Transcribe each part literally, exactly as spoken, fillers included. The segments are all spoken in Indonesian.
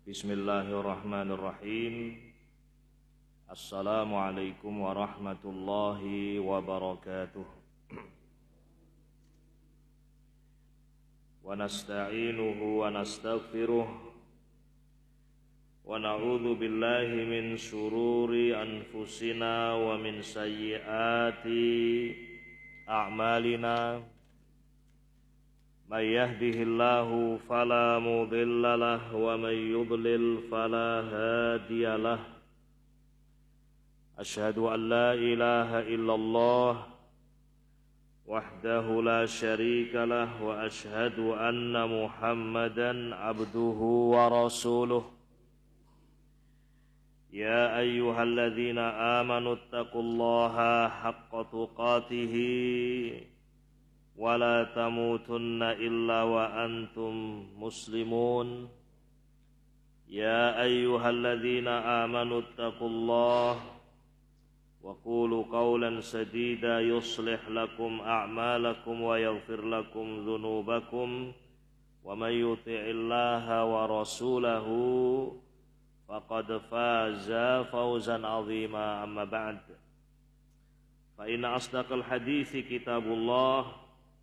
Bismillahirrahmanirrahim. Assalamualaikum warahmatullahi wabarakatuh. Wa nasta'inuhu wa nastaghfiruh wa na'udzu billahi min syururi anfusina wa min sayyiati a'malina. May yahdihillahu fala mudilla lahu wa may yudlil fala hadiyalah. Asyhadu an la ilaha illallah wahdahu la syarika lah wa asyhadu anna Muhammadan abduhu wa rasuluh. Ya ayyuhalladzina amanu taqullaha haqqa tuqatih wa la tamutunna illa wa antum muslimun. Ya ayyuhalladzina amanu taqullaha wa qulu qawlan sadida yuslih lakum a'malakum wa yaghfir lakum dhunubakum wa may yuti'illaha wa rasulahu faqad faza fawzan 'azima. Amma ba'd, fa inna asdaqal hadithi kitabullah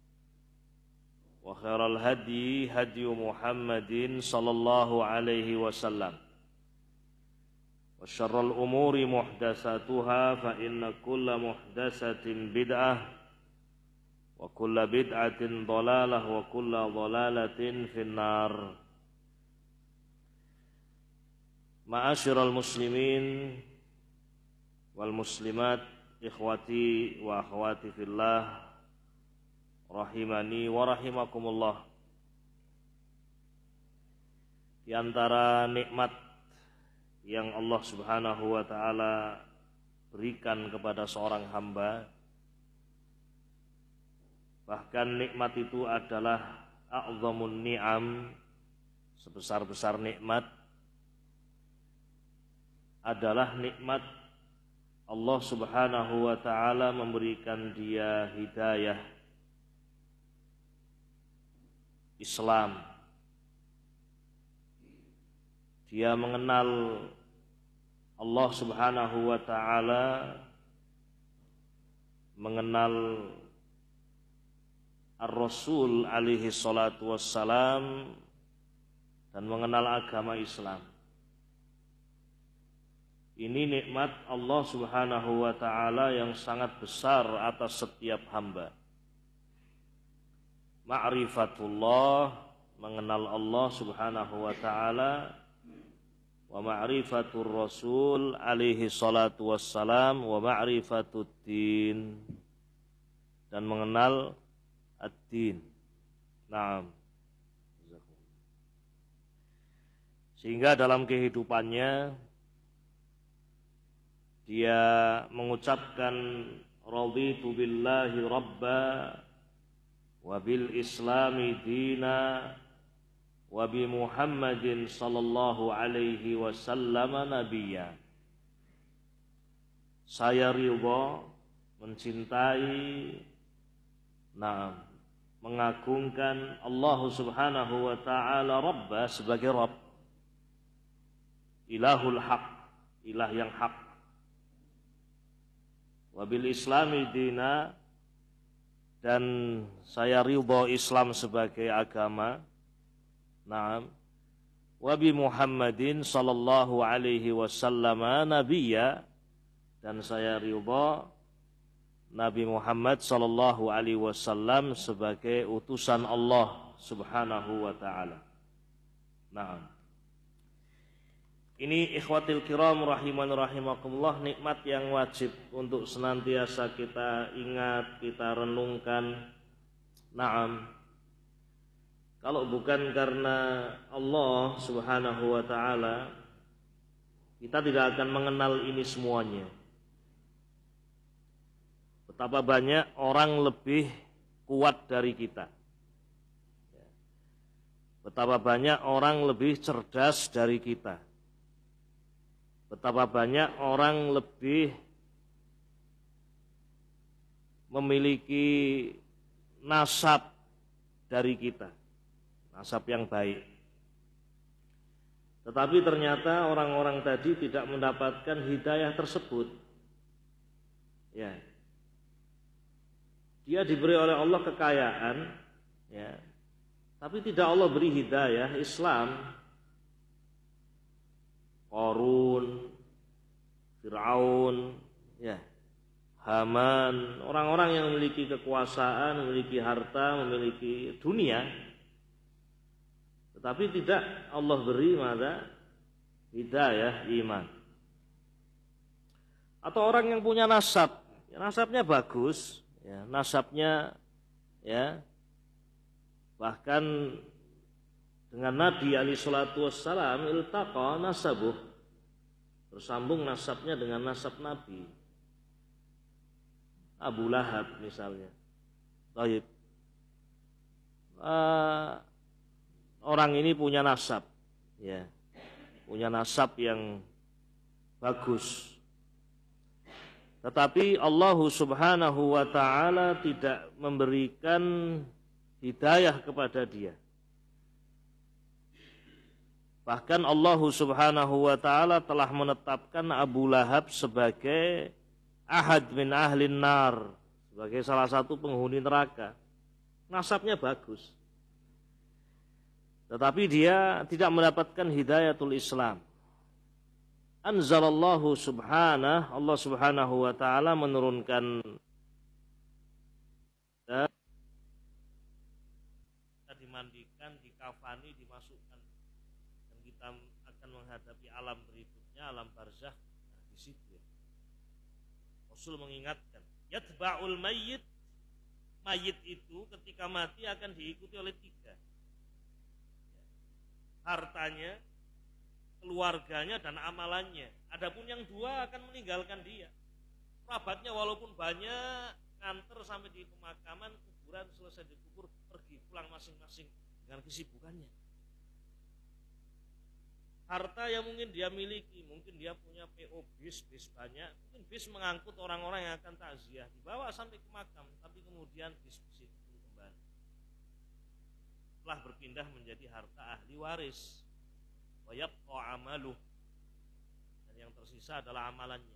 wa khairal hadyi hadyu Muhammadin sallallahu alaihi wasallam wa syarrul umuri muhdatsatuha fa inna kulla muhdatsatin bid'ah wa kulla bid'atin dhalalah wa kulla dhalalatin finnar. Ma'asyiral muslimin wal muslimat, ikhwati wa akhwati fillah, rahimani wa rahimakumullah. Di antara nikmat yang Allah Subhanahu wa ta'ala berikan kepada seorang hamba, bahkan nikmat itu adalah a'zamun ni'am, sebesar-besar nikmat adalah nikmat Allah Subhanahu wa ta'ala memberikan dia hidayah Islam. Dia mengenal Allah Subhanahu wa ta'ala, mengenal Ar-Rasul alaihi salatu wassalam, dan mengenal agama Islam. Ini nikmat Allah Subhanahu wa ta'ala yang sangat besar atas setiap hamba. Ma'rifatullah, mengenal Allah Subhanahu wa ta'ala, wa ma'rifatur Rasul alaihi salatu wassalam, wa ma'rifatud din, dan mengenal ad-din. Naam. Sehingga dalam kehidupannya dia mengucapkan raditu billahi rabba wa bil islami dina wa bi Muhammadin sallallahu alaihi wasallam nabiyya. Saya ridha, mencintai, nah, mengagungkan Allah Subhanahu wa ta'ala Rabba sebagai Rabb, ilahul haq, ilah yang hak, wa bil islami dina, dan saya ridha Islam sebagai agama. Naam. Wa bi Muhammadin sallallahu alaihi wasallam nabiyya, dan saya ridha Nabi Muhammad sallallahu alaihi wasallam sebagai utusan Allah Subhanahu wa taala. Naam. Ini ikhwatil kiram rahiman rahimakumullah, nikmat yang wajib untuk senantiasa kita ingat, kita renungkan. Naam. Kalau bukan karena Allah Subhanahu wa ta'ala, kita tidak akan mengenal ini semuanya. Betapa banyak orang lebih kuat dari kita, betapa banyak orang lebih cerdas dari kita, betapa banyak orang lebih memiliki nasab dari kita, nasab yang baik. Tetapi ternyata orang-orang tadi tidak mendapatkan hidayah tersebut. Ya. Dia diberi oleh Allah kekayaan, ya. Tapi tidak Allah beri hidayah Islam. Qarun, Fir'aun, ya. Haman, orang-orang yang memiliki kekuasaan, memiliki harta, memiliki dunia, tetapi tidak Allah beri maka hidayah iman. Atau orang yang punya nasab, ya, nasabnya bagus, ya, nasabnya ya bahkan dengan Nabi alaihi salatu wassalam iltaqa nasabuh, bersambung nasabnya dengan nasab Nabi. Abu Lahab misalnya. Baik. Uh, orang ini punya nasab, ya, punya nasab yang bagus. Tetapi Allah Subhanahu wa taala tidak memberikan hidayah kepada dia. Bahkan Allah Subhanahu wa taala telah menetapkan Abu Lahab sebagai ahad min ahlin nar, sebagai salah satu penghuni neraka. Nasabnya bagus, tetapi dia tidak mendapatkan hidayatul Islam. Anzalallahu subhanahu, Allah Subhanahu wa taala menurunkan kita dimandikan, dikafani, dimasukkan, dan kita akan menghadapi alam berikutnya, alam barzakh. Nah, di situ Rasul mengingatkan, yatba'ul mayyit, mayit itu ketika mati akan diikuti oleh tiga, hartanya, keluarganya, dan amalannya. Adapun yang dua akan meninggalkan dia. Kerabatnya walaupun banyak, nganter sampai di pemakaman, kuburan, selesai dikubur, pergi pulang masing-masing dengan kesibukannya. Harta yang mungkin dia miliki, mungkin dia punya P O bis, bis banyak, mungkin bis mengangkut orang-orang yang akan takziah, dibawa sampai ke makam, tapi kemudian bis-bis itu kembali. Telah berpindah menjadi harta ahli waris. Wa yabqa amaluh, dan yang tersisa adalah amalannya.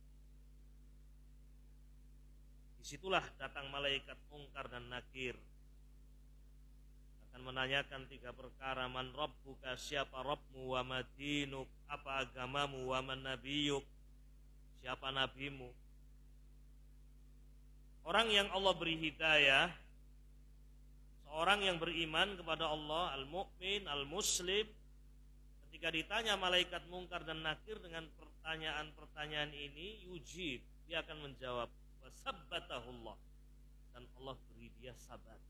Disitulah datang malaikat Munkar dan Nakir, menanyakan tiga perkara. Man rabbuka, siapa Rabbmu, wa madinuk, apa agamamu, wa man nabiyuk, siapa nabimu. Orang yang Allah beri hidayah, seorang yang beriman kepada Allah, al-mu'min, al-muslim, ketika ditanya malaikat Munkar dan Nakir dengan pertanyaan-pertanyaan ini, yujib, dia akan menjawab, wa sabbatahullah, dan Allah beri dia sabat.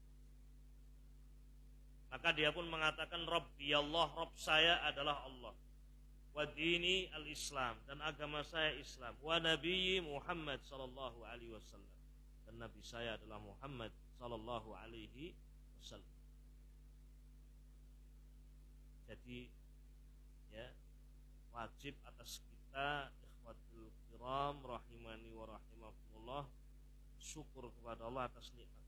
Maka dia pun mengatakan, Rabbi Allah, Rabb saya adalah Allah. Wa dini al-Islam, dan agama saya Islam. Wa nabiyyi Muhammad sallallahu alaihi wasallam, dan nabi saya adalah Muhammad sallallahu alaihi wasallam. Jadi ya, wajib atas kita ikhwatul kiram rahimani wa rahimakumullah, syukur kepada Allah atas nikmat.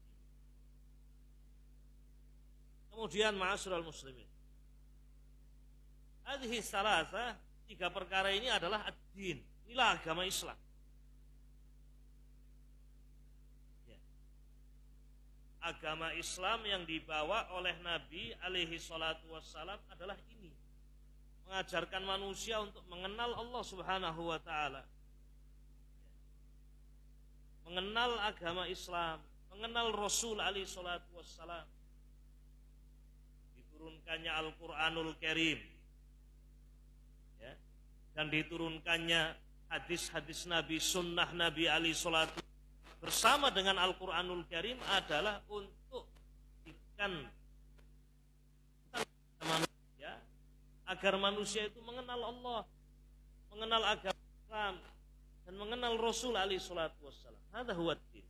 Kemudian ma'asyiral muslimin, hadhihi salasa, tiga perkara ini adalah ad-din, inilah agama Islam. Ya. Agama Islam yang dibawa oleh Nabi alaihi salatu wassalam adalah ini, mengajarkan manusia untuk mengenal Allah Subhanahu wa ta'ala, mengenal agama Islam, mengenal Rasul alaihi salatu wassalam, diturunkannya Al-Quranul Karim, ya, dan diturunkannya hadis-hadis Nabi, sunnah Nabi alaihi salatu bersama dengan Al-Quranul Karim adalah untuk ikan manusia, agar manusia itu mengenal Allah, mengenal agama Islam, dan mengenal Rasul alaihi salatu wassalam. Hadza huwa ad-din.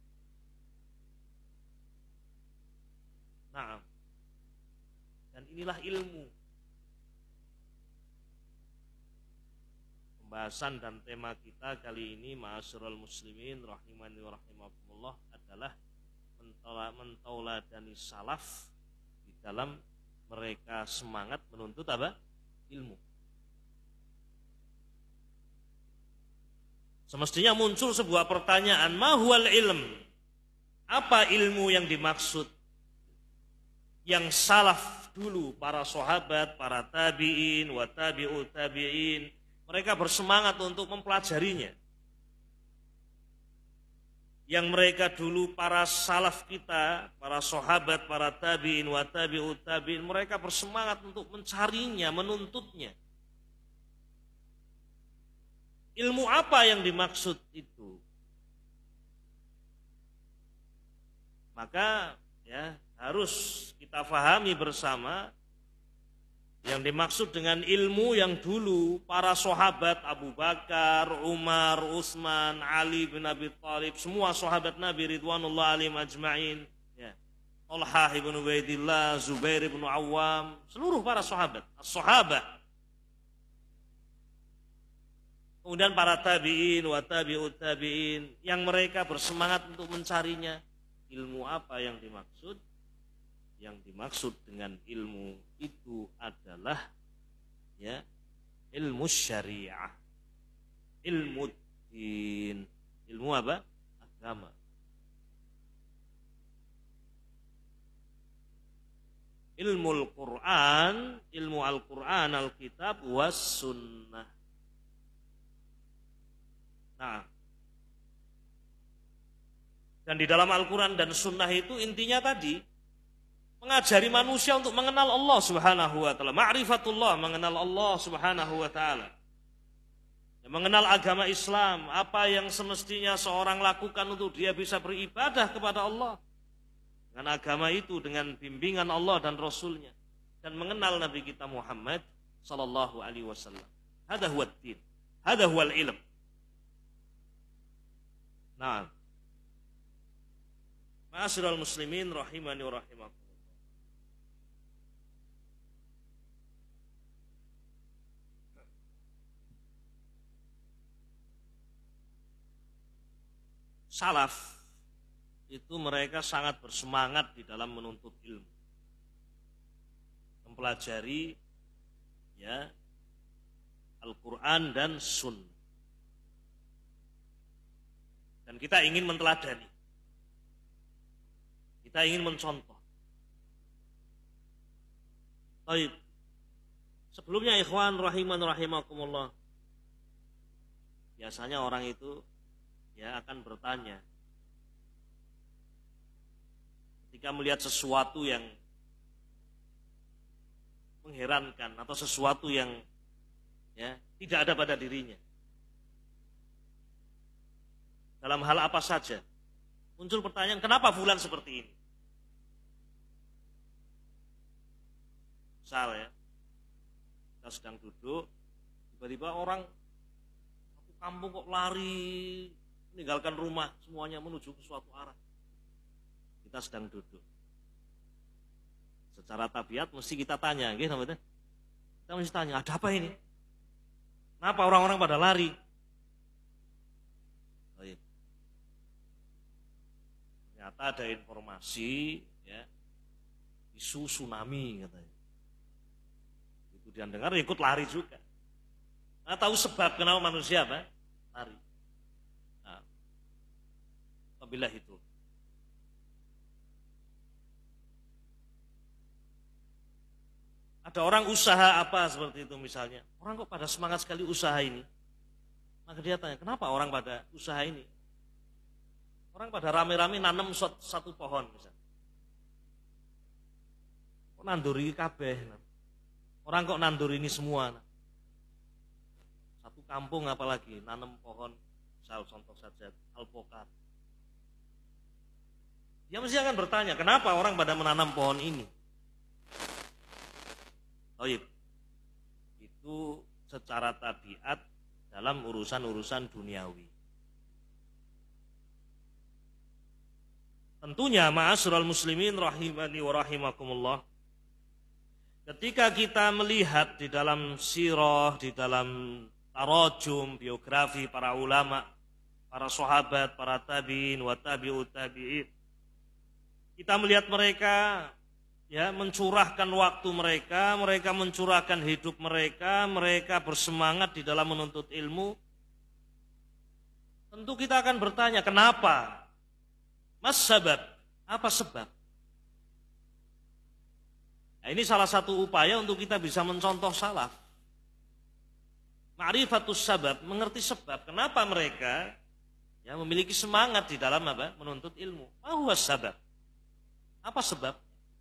Naam. Dan inilah ilmu. Pembahasan dan tema kita kali ini, ma'asyiral muslimin rahimani wa rahimakumullah, adalah mentauladani salaf di dalam mereka semangat menuntut apa? ilmu. Semestinya muncul sebuah pertanyaan, ma huwal ilm? Apa ilmu yang dimaksud? Yang salaf dulu, para sahabat, para tabi'in, wa tabi'ut tabi'in, mereka bersemangat untuk mempelajarinya. Yang mereka dulu, para salaf kita, para sahabat, para tabi'in, wa tabi'ut tabi'in, mereka bersemangat untuk mencarinya, menuntutnya. Ilmu apa yang dimaksud itu? Maka ya harus kita fahami bersama yang dimaksud dengan ilmu yang dulu para sahabat Abu Bakar, Umar, Utsman, Ali bin Abi Thalib, semua sahabat Nabi ridwanullah alaihim ajma'in, ya. Talhah bin Ubaidillah, Zubair bin Awam, seluruh para sahabat, as-sahabah. Kemudian para tabi'in wa tabi'ut tabi'in yang mereka bersemangat untuk mencarinya. Ilmu apa yang dimaksud? Yang dimaksud dengan ilmu itu adalah ya ilmu syariah, ilmu din, ilmu apa? Agama. Ilmu Al-Quran, ilmu Al-Quran, Al-Kitab, was sunnah. Nah, dan di dalam Al-Quran dan Sunnah itu intinya tadi mengajari manusia untuk mengenal Allah Subhanahu wa taala, ma'rifatullah, mengenal Allah Subhanahu wa taala. Mengenal agama Islam, apa yang semestinya seorang lakukan untuk dia bisa beribadah kepada Allah. Dengan agama itu, dengan bimbingan Allah dan Rasulnya, dan mengenal Nabi kita Muhammad sallallahu alaihi wasallam. Hada huwa ad-din, hada huwa al-ilm. Nah, ma'asyiral muslimin rahimani wa rahimakumullah. Salaf itu mereka sangat bersemangat di dalam menuntut ilmu, mempelajari ya Al-Quran dan Sunnah. Dan kita ingin menteladani, kita ingin mencontoh. Baik. Sebelumnya ikhwan rahiman rahimakumullah, biasanya orang itu ya akan bertanya ketika melihat sesuatu yang mengherankan atau sesuatu yang ya tidak ada pada dirinya. Dalam hal apa saja, muncul pertanyaan, kenapa fulan seperti ini? Misal ya, kita sedang duduk, tiba-tiba orang satu kampung kok lari, meninggalkan rumah, semuanya menuju ke suatu arah. Kita sedang duduk. Secara tabiat mesti kita tanya, gitu, kita mesti tanya, ada apa ini? Kenapa orang-orang pada lari? Baik. Ternyata ada informasi ya, isu tsunami katanya. Itu dia dengar ikut lari juga. Nah, tahu sebab kenapa manusia apa? Lari. Nah, apabila itu. Ada orang usaha apa seperti itu misalnya. Orang kok pada semangat sekali usaha ini. Maka dia tanya, kenapa orang pada usaha ini? Orang pada rame-rame nanam satu pohon misalnya. Kok nanduri kabeh? Orang kok nanduri ini semua? Satu kampung apalagi nanam pohon, misal contoh saja alpukat. Dia mesti akan bertanya, kenapa orang pada menanam pohon ini? Oh iya, itu secara tabiat dalam urusan-urusan duniawi. Tentunya ma'asyiral muslimin rahimani wa rahimakumullah, ketika kita melihat di dalam sirah, di dalam tarajum, biografi para ulama, para sahabat, para tabi'in wa tabi'ut tabi'in, kita melihat mereka ya mencurahkan waktu mereka, mereka mencurahkan hidup mereka, mereka bersemangat di dalam menuntut ilmu. Tentu kita akan bertanya, kenapa? Mas sabab, apa sebab? Nah, ini salah satu upaya untuk kita bisa mencontoh salaf. Ma'rifatus sabab, mengerti sebab. Kenapa mereka ya memiliki semangat di dalam apa? Menuntut ilmu. Apa sebab? Apa sebab?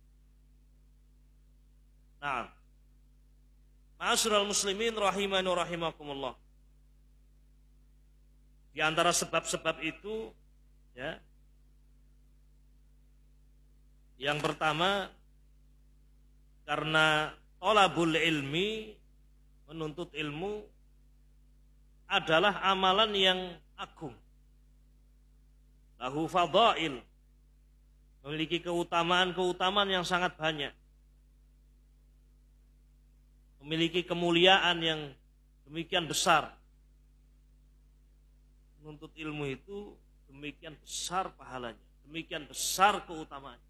Nah, ma'asyiral muslimin rahimani wa rahimakumullah. Di antara sebab-sebab itu, ya, yang pertama karena thalabul ilmi, menuntut ilmu adalah amalan yang agung. Lahu fadail, memiliki keutamaan-keutamaan yang sangat banyak. Memiliki kemuliaan yang demikian besar. Menuntut ilmu itu demikian besar pahalanya, demikian besar keutamaannya.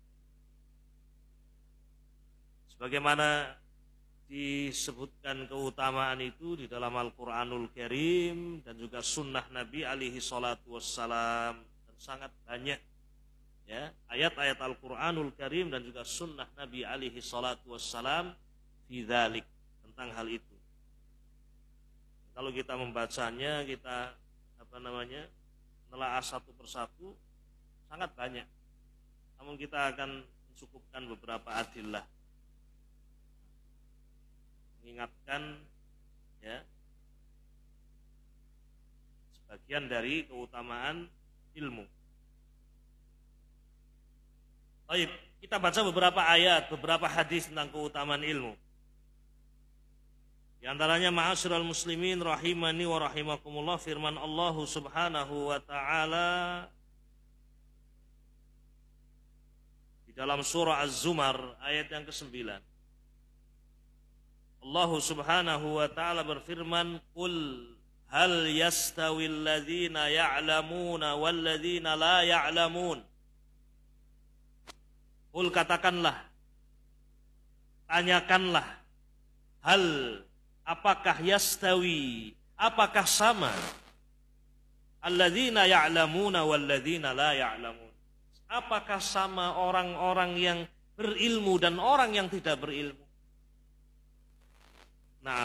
Sebagaimana disebutkan keutamaan itu di dalam Al-Quranul Karim dan juga sunnah Nabi alaihi salatu wassalam, dan sangat banyak ya ayat-ayat Al-Quranul Karim dan juga sunnah Nabi alaihi salatu wassalam fi dzalik, tentang hal itu. Kalau kita membacanya, kita apa namanya menelaah satu persatu, sangat banyak. Namun kita akan mencukupkan beberapa adillah, mengingatkan ya sebagian dari keutamaan ilmu. Baik, kita baca beberapa ayat, beberapa hadis tentang keutamaan ilmu. Di antaranya ma'asyiral muslimin rahimani wa rahimakumullah, firman Allah Subhanahu wa taala di dalam surah Az-Zumar ayat yang kesembilan. Allah Subhanahu wa taala berfirman, "Qul hal yastawil ladzina ya'lamuna wal ladzina la ya'lamun." Qul, katakanlah, tanyakanlah, hal, apakah yastawi, apakah sama, alladzina ya'lamuna walladzina la ya'lamun, apakah sama orang-orang yang berilmu dan orang yang tidak berilmu. Nah,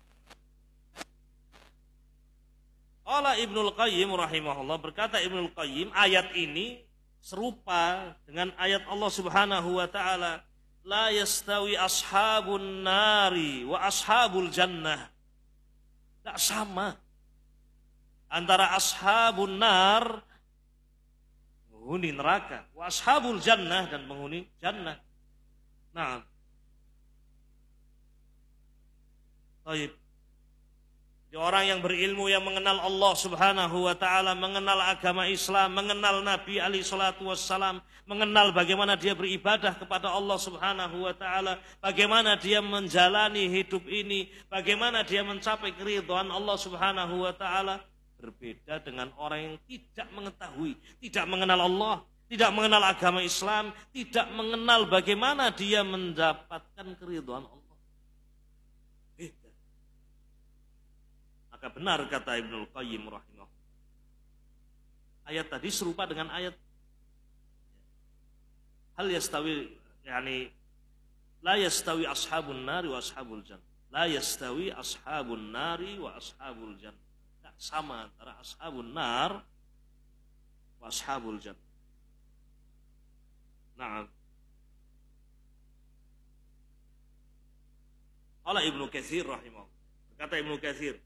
qala Ibnul Qayyim rahimahullah, berkata Ibnul Qayyim, ayat ini serupa dengan ayat Allah Subhanahu wa taala, la yastawi ashabun nari wa ashabul jannah. Tidak sama antara ashabun nar, penghuni neraka, wa ashabul jannah, dan penghuni jannah. Nah, baik. Orang yang berilmu, yang mengenal Allah Subhanahu wa taala, mengenal agama Islam, mengenal Nabi alaihi salatu wassalam, mengenal bagaimana dia beribadah kepada Allah Subhanahu wa taala, bagaimana dia menjalani hidup ini, bagaimana dia mencapai keridhaan Allah Subhanahu wa taala, berbeda dengan orang yang tidak mengetahui, tidak mengenal Allah, tidak mengenal agama Islam, tidak mengenal bagaimana dia mendapatkan keridhaan Allah. Maka benar kata Ibnul Qayyim rahimahullah, ayat tadi serupa dengan ayat hal yastawi, yani la yastawi ashabun nari wa ashabul jannah, la yastawi ashabun nari wa ashabul jannah. Tak sama antara ashabun nar wa ashabul jannah. Naam. Qala Ibnu Katsir rahimahullah, kata Ibnu Katsir,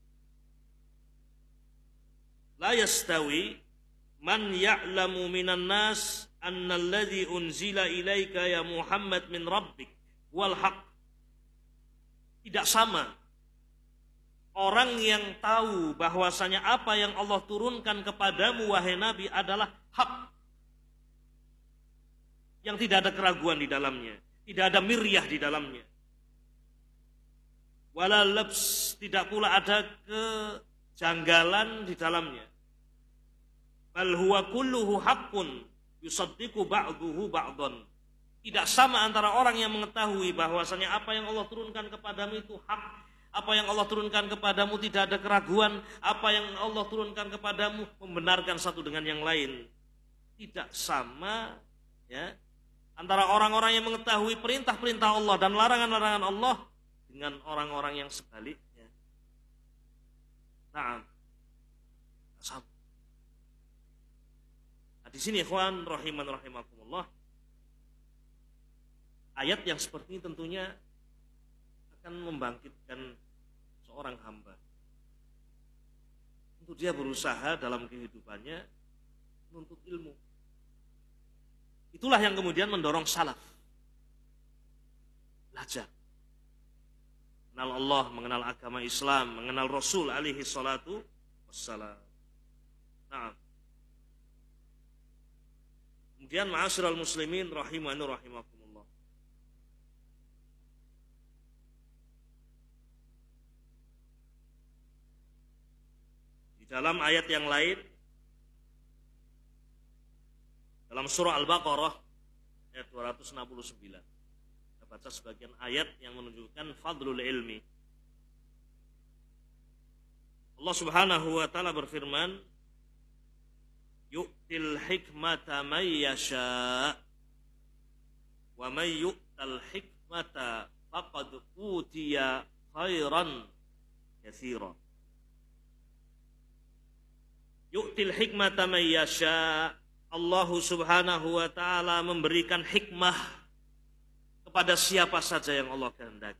la yastawi man ya'lamu minan nas anna alladhi unzila ilaika ya Muhammad min rabbik wal haq. Tidak sama orang yang tahu bahwasanya apa yang Allah turunkan kepadamu wahai Nabi adalah hak, yang tidak ada keraguan di dalamnya, tidak ada miryah di dalamnya, wala labs, tidak pula ada kejanggalan di dalamnya. Bal huwa kulluhu haqqun yusaddiqu ba'duhu ba'dhan. Tidak sama antara orang yang mengetahui bahwasanya apa yang Allah turunkan kepadamu itu hak, apa yang Allah turunkan kepadamu tidak ada keraguan, apa yang Allah turunkan kepadamu membenarkan satu dengan yang lain. Tidak sama ya antara orang-orang yang mengetahui perintah-perintah Allah dan larangan-larangan Allah dengan orang-orang yang sebaliknya. Nah, sama. Nah, di sini ikhwan rahiman rahimakumullah, ayat yang seperti ini tentunya akan membangkitkan seorang hamba untuk dia berusaha dalam kehidupannya menuntut ilmu. Itulah yang kemudian mendorong salaf belajar, mengenal Allah, mengenal agama Islam, mengenal Rasul alaihi salatu wassalam. Nah, kemudian ma'asyiral muslimin rahimani rahimakumullah, di dalam ayat yang lain dalam surah Al-Baqarah ayat dua ratus enam puluh sembilan, kita baca sebagian ayat yang menunjukkan fadlul ilmi. Allah Subhanahu wa taala berfirman, yu'til hikmata may yasha wa may yu'tal hikmata faqad utiya khairan katsira. Yu'til hikmata may yasha, Allah Subhanahu wa taala memberikan hikmah kepada siapa saja yang Allah kehendaki.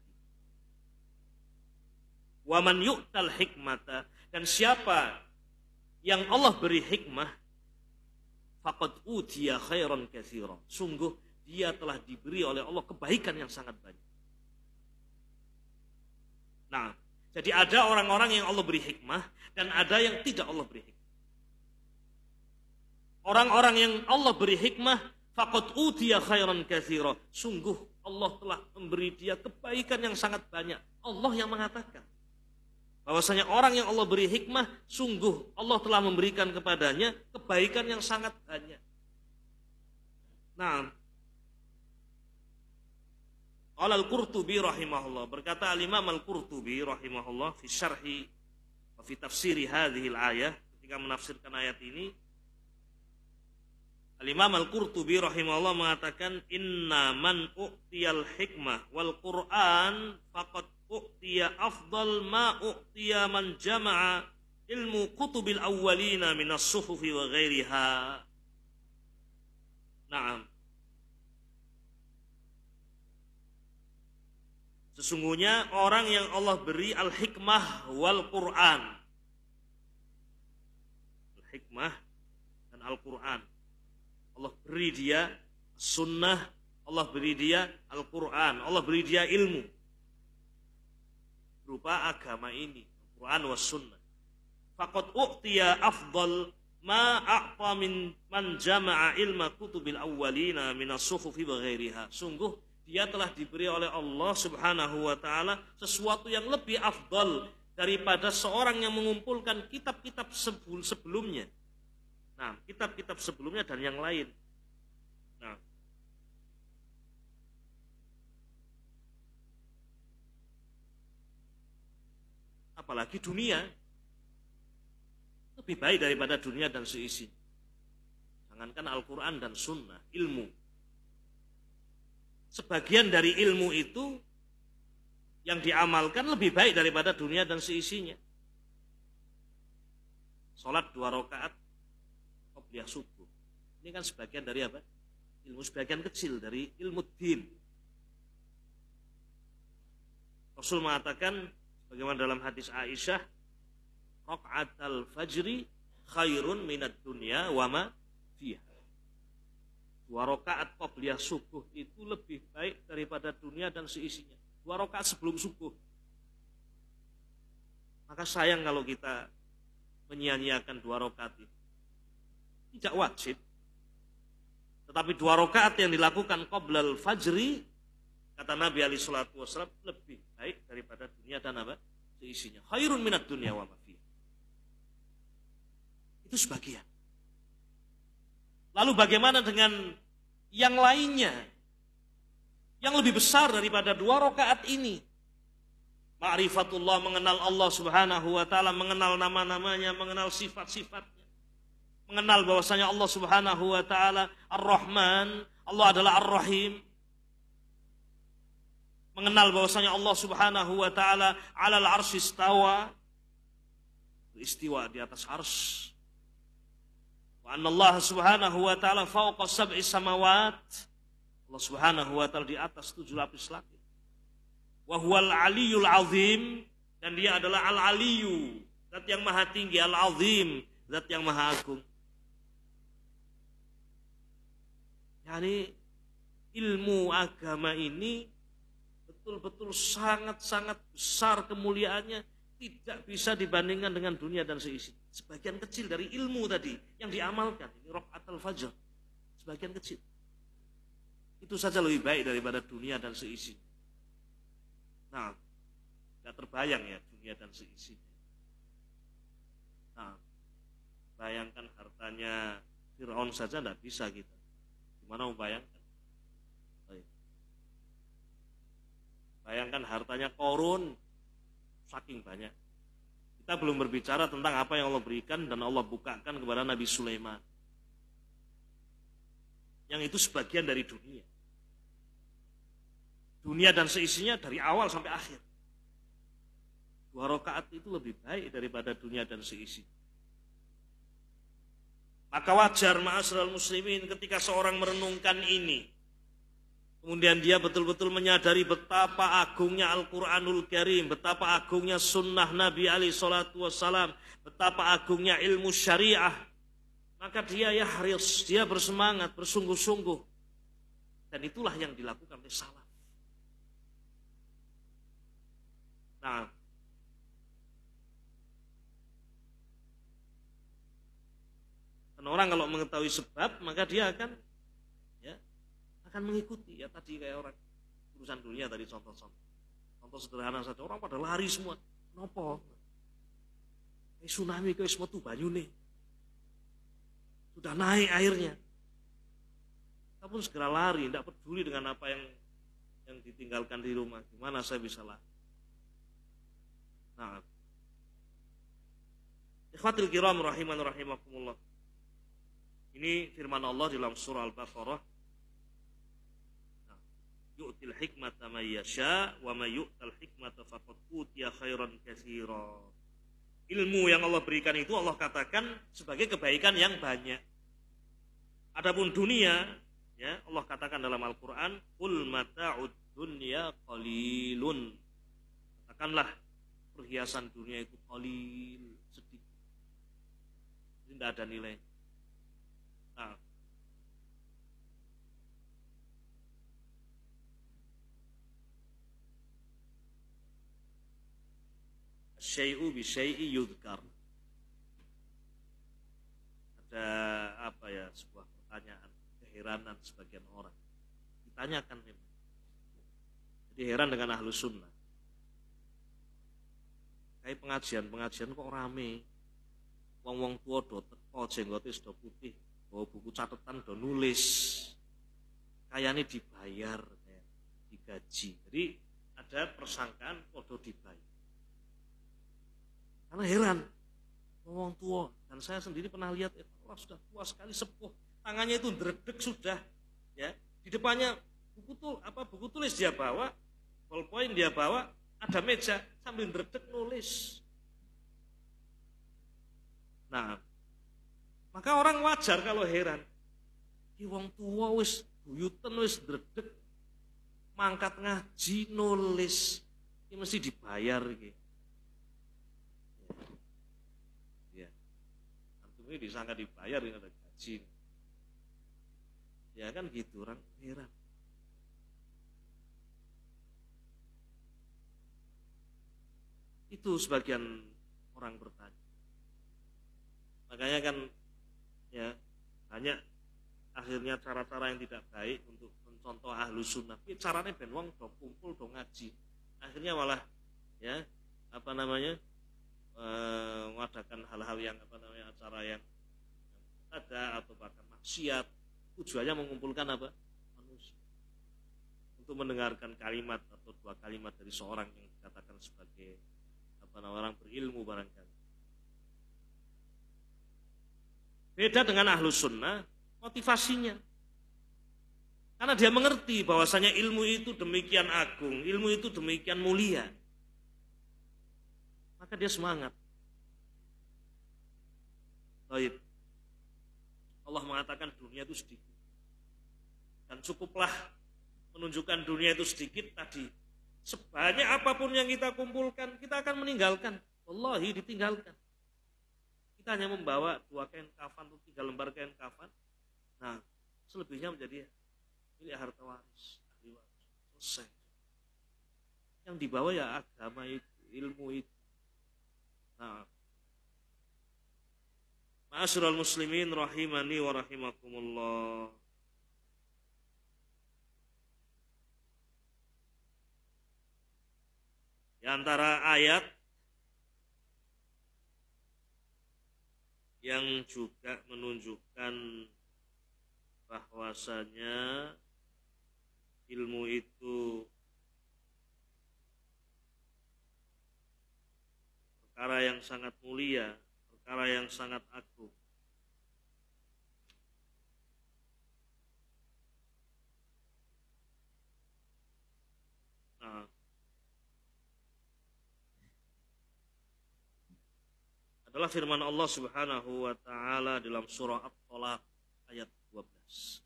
Wa man yu'tal hikmata, dan siapa yang Allah beri hikmah, faqad utiya khairan katsira, sungguh dia telah diberi oleh Allah kebaikan yang sangat banyak. Nah, jadi ada orang-orang yang Allah beri hikmah dan ada yang tidak Allah beri hikmah. Orang-orang yang Allah beri hikmah, faqad utiya khairan katsira, sungguh Allah telah memberi dia kebaikan yang sangat banyak. Allah yang mengatakan bahwasanya orang yang Allah beri hikmah, sungguh Allah telah memberikan kepadanya kebaikan yang sangat banyak. Nah, qala Al-Qurtubi rahimahullah, berkata Al-Imam Al-Qurtubi rahimahullah fi syarhi wa fi tafsiri hadhihi al-ayah, ketika menafsirkan ayat ini, Al-Imam Al-Qurtubi rahimahullah mengatakan, inna man u'tiyal hikmah wal Qur'an faqad u'tiya afdal ma u'tiya man jama'a ilmu kutubil awwalina minas suhufi wa ghairiha. Naam. Sesungguhnya orang yang Allah beri al-hikmah wal Qur'an, al-hikmah dan Al-Qur'an, Allah beri dia sunnah, Allah beri dia Al-Quran, Allah beri dia ilmu berupa agama ini, Al-Quran was sunnah. Faqad u'tiya afdal ma a'ta min man jama'a ilma kutubil awwalina minas suhufi wa ghairiha. Sungguh dia telah diberi oleh Allah Subhanahu wa taala sesuatu yang lebih afdal daripada seorang yang mengumpulkan kitab-kitab sebelumnya. Nah, kitab-kitab sebelumnya dan yang lain. Nah, apalagi dunia lebih baik daripada dunia dan seisi. Jangankan Al-Quran dan Sunnah, ilmu. Sebagian dari ilmu itu yang diamalkan lebih baik daripada dunia dan seisinya. Salat dua rakaat qobliyah subuh. Ini kan sebagian dari apa? Ilmu, sebagian kecil dari ilmu din. Rasul mengatakan bagaimana dalam hadis Aisyah, raq'atal fajri khairun minad dunya wa ma fiha. Dua rakaat qobliyah subuh itu lebih baik daripada dunia dan seisinya. Dua rakaat sebelum subuh. Maka sayang kalau kita menyia-nyiakan dua rakaat itu. Tidak wajib, tetapi dua rakaat yang dilakukan qoblal fajri, kata Nabi alaihi salatu wasallam, lebih baik daripada dunia dan apa? Seisinya. Khairun minad dunya wa ma fiha. Itu sebagian. Lalu bagaimana dengan yang lainnya? yang lebih besar daripada dua rakaat ini. Ma'rifatullah, mengenal Allah Subhanahu wa taala, mengenal nama-namanya, mengenal sifat-sifatnya. Mengenal bahwasanya Allah Subhanahu wa taala Ar-Rahman, Allah adalah Ar-Rahim. Mengenal bahwasanya Allah Subhanahu wa taala 'alal 'arsy istawa, istiwa di atas arsy. Wa anna Allah Subhanahu wa taala fawqa sab'i samawat. Allah Subhanahu wa taala di atas tujuh lapis langit. Wa huwal 'aliyyul 'azim, dan dia adalah Al-'Aliyyu, zat yang maha tinggi, Al-'Azim, zat yang maha agung. Yani ilmu agama ini betul-betul sangat-sangat besar kemuliaannya, tidak bisa dibandingkan dengan dunia dan seisi. Sebagian kecil dari ilmu tadi yang diamalkan, ini rakaatul fajr, sebagian kecil. Itu saja lebih baik daripada dunia dan seisi. Nah, tidak terbayang ya dunia dan seisi. Nah, bayangkan hartanya Fir'aun saja tidak bisa kita. Gimana membayangkan? Bayangkan hartanya Qarun, saking banyak. Kita belum berbicara tentang apa yang Allah berikan dan Allah bukakan kepada Nabi Sulaiman. Yang itu sebagian dari dunia. Dunia dan seisinya dari awal sampai akhir. Dua rakaat itu lebih baik daripada dunia dan seisi. Maka wajar ma'asyiral muslimin ketika seorang merenungkan ini, kemudian dia betul-betul menyadari betapa agungnya Al-Quranul Karim, betapa agungnya sunnah Nabi alaihi salatu wassalam, betapa agungnya ilmu syariah. Maka dia yahris, dia bersemangat, bersungguh-sungguh. Dan itulah yang dilakukan oleh salaf. Nah, dan orang kalau mengetahui sebab, maka dia akan ya, akan mengikuti. Ya tadi kayak orang urusan dunia tadi contoh-contoh. Contoh sederhana saja, orang pada lari semua. Nopo? Kayak tsunami, kayak semua tuh banyune. Sudah naik airnya. Kita pun segera lari, tidak peduli dengan apa yang yang ditinggalkan di rumah. Gimana saya bisa lari? Nah, ikhwatul kiram rahiman rahimakumullah. Ini firman Allah di dalam surah Al-Baqarah. Nah, yu'til hikmata may yasha wa may yu'tal hikmata faqad utiya khairan katsira. Ilmu yang Allah berikan itu Allah katakan sebagai kebaikan yang banyak. Adapun dunia, ya Allah katakan dalam Al-Qur'an, qul mata'ud dunya qalilun. Katakanlah perhiasan dunia itu qalil, sedikit. Tidak ada nilai. Nah, syai'u bi syai'i yudhkar. Ada apa ya, sebuah pertanyaan, keheranan sebagian orang. Ditanyakan memang. Jadi heran dengan ahlu sunnah. Kayak pengajian-pengajian kok rame. Wong-wong tua do teko jenggote do putih, bawa buku catatan do nulis. Kayaknya dibayar, kayak digaji. Jadi ada persangkaan podo dibayar. Karena heran, wong tua, dan saya sendiri pernah lihat eh, orang sudah tua sekali, sepuh, tangannya itu dredeg sudah, ya di depannya buku tuh apa buku tulis dia bawa, ballpoint dia bawa, ada meja sambil dredeg nulis. Nah, maka orang wajar kalau heran. Ki wong tua wis buyuten wis dredeg mangkat ngaji nulis, ini mesti dibayar iki. Ya. Antum ini disangka dibayar ini ada gaji. Ya kan gitu, orang heran. Itu sebagian orang bertanya. Makanya kan ya banyak akhirnya cara-cara yang tidak baik untuk mencontoh ahlu sunnah. Ini caranya ben wong do kumpul do ngaji. Akhirnya malah ya apa namanya eh, mengadakan hal-hal yang apa namanya acara yang, yang ada atau bahkan maksiat. Tujuannya mengumpulkan apa? Manusia. untuk mendengarkan kalimat atau dua kalimat dari seorang yang dikatakan sebagai apa namanya orang berilmu barangkali. Beda dengan ahlus sunnah motivasinya. Karena dia mengerti bahwasanya ilmu itu demikian agung, ilmu itu demikian mulia. Maka dia semangat. Baik. Allah mengatakan dunia itu sedikit. Dan cukuplah menunjukkan dunia itu sedikit tadi. Sebanyak apapun yang kita kumpulkan, kita akan meninggalkan. Wallahi ditinggalkan. Kita hanya membawa dua kain kafan atau tiga lembar kain kafan. Nah, selebihnya menjadi milik harta waris, ahli waris. Selesai. Yang dibawa ya agama itu, ilmu itu. Nah, ma'asyiral muslimin rahimani wa rahimakumullah. Di antara ayat yang juga menunjukkan bahwasanya ilmu itu perkara yang sangat mulia, perkara yang sangat agung. Nah, adalah firman Allah Subhanahu wa taala dalam surah At-Tolaq ayat dua belas.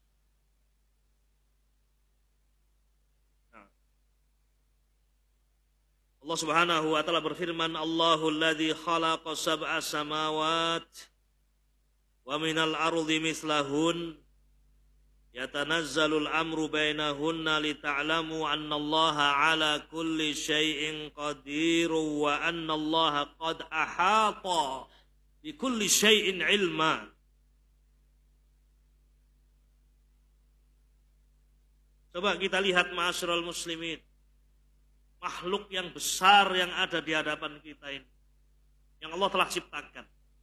Nah, Allah Subhanahu wa taala berfirman, Allahul ladzi khalaqa sab'a samawat wa minal ardi mithlahun yatanazzalul amru bainahunna lita'lamu annallaha ala kulli syai'in qadir wa annallaha qad ahata bi kulli syai'in ilma. Coba kita lihat ma'asyiral muslimin, makhluk yang besar yang ada di hadapan kita ini, yang Allah telah ciptakan,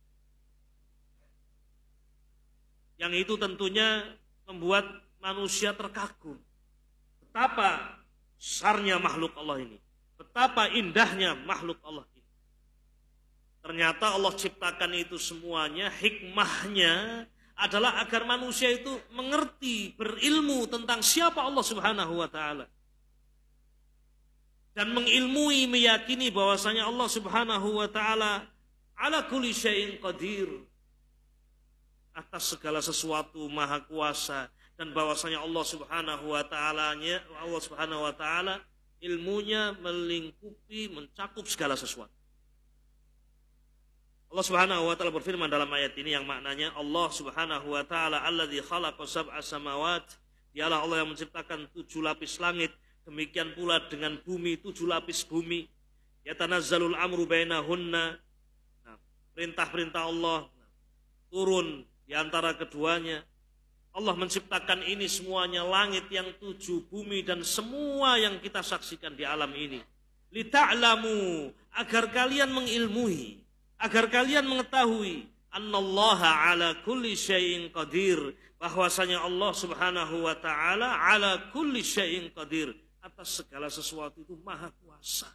yang itu tentunya membuat manusia terkagum. Betapa besarnya makhluk Allah ini, betapa indahnya makhluk Allah ini. Ternyata Allah ciptakan itu semuanya, hikmahnya adalah agar manusia itu mengerti, berilmu tentang siapa Allah Subhanahu wa taala. Dan mengilmui, meyakini bahwasanya Allah Subhanahu wa taala ala kulli syai'in qadir, atas segala sesuatu maha kuasa, dan bahwasanya Allah Subhanahu wa ta'ala-nya Allah Subhanahu wa ta'ala ilmunya melingkupi, mencakup segala sesuatu. Allah Subhanahu wa ta'ala berfirman dalam ayat ini yang maknanya Allah Subhanahu wa ta'ala alladzi khalaqa sab'a samawat, dialah Allah yang menciptakan tujuh lapis langit, demikian pula dengan bumi, tujuh lapis bumi. Yatanazzalul amru bainahunna, nah, perintah-perintah Allah turun di antara keduanya. Allah menciptakan ini semuanya, langit yang tujuh, bumi dan semua yang kita saksikan di alam ini. Lita'lamu, agar kalian mengilmui, agar kalian mengetahui, annallaha ala kulli syai'in qadir, bahwasanya Allah Subhanahu wa taala ala kulli syai'in qadir, atas segala sesuatu itu maha kuasa.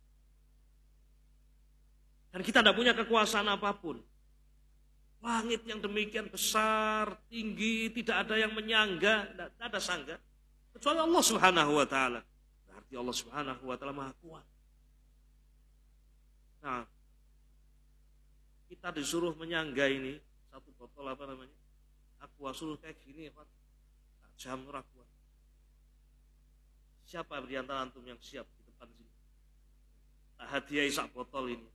Dan kita tidak punya kekuasaan apapun. Langit yang demikian besar, tinggi, tidak ada yang menyangga, tidak ada sangga, kecuali Allah Subhanahu wa taala. Berarti Allah Subhanahu wa taala maha kuat. Nah, kita disuruh menyangga ini satu botol apa namanya? Aqua, suruh kayak gini, Pak. Jam ora kuat. Siapa di antara antum yang siap di depan sini? Tak hadiah sak botol ini.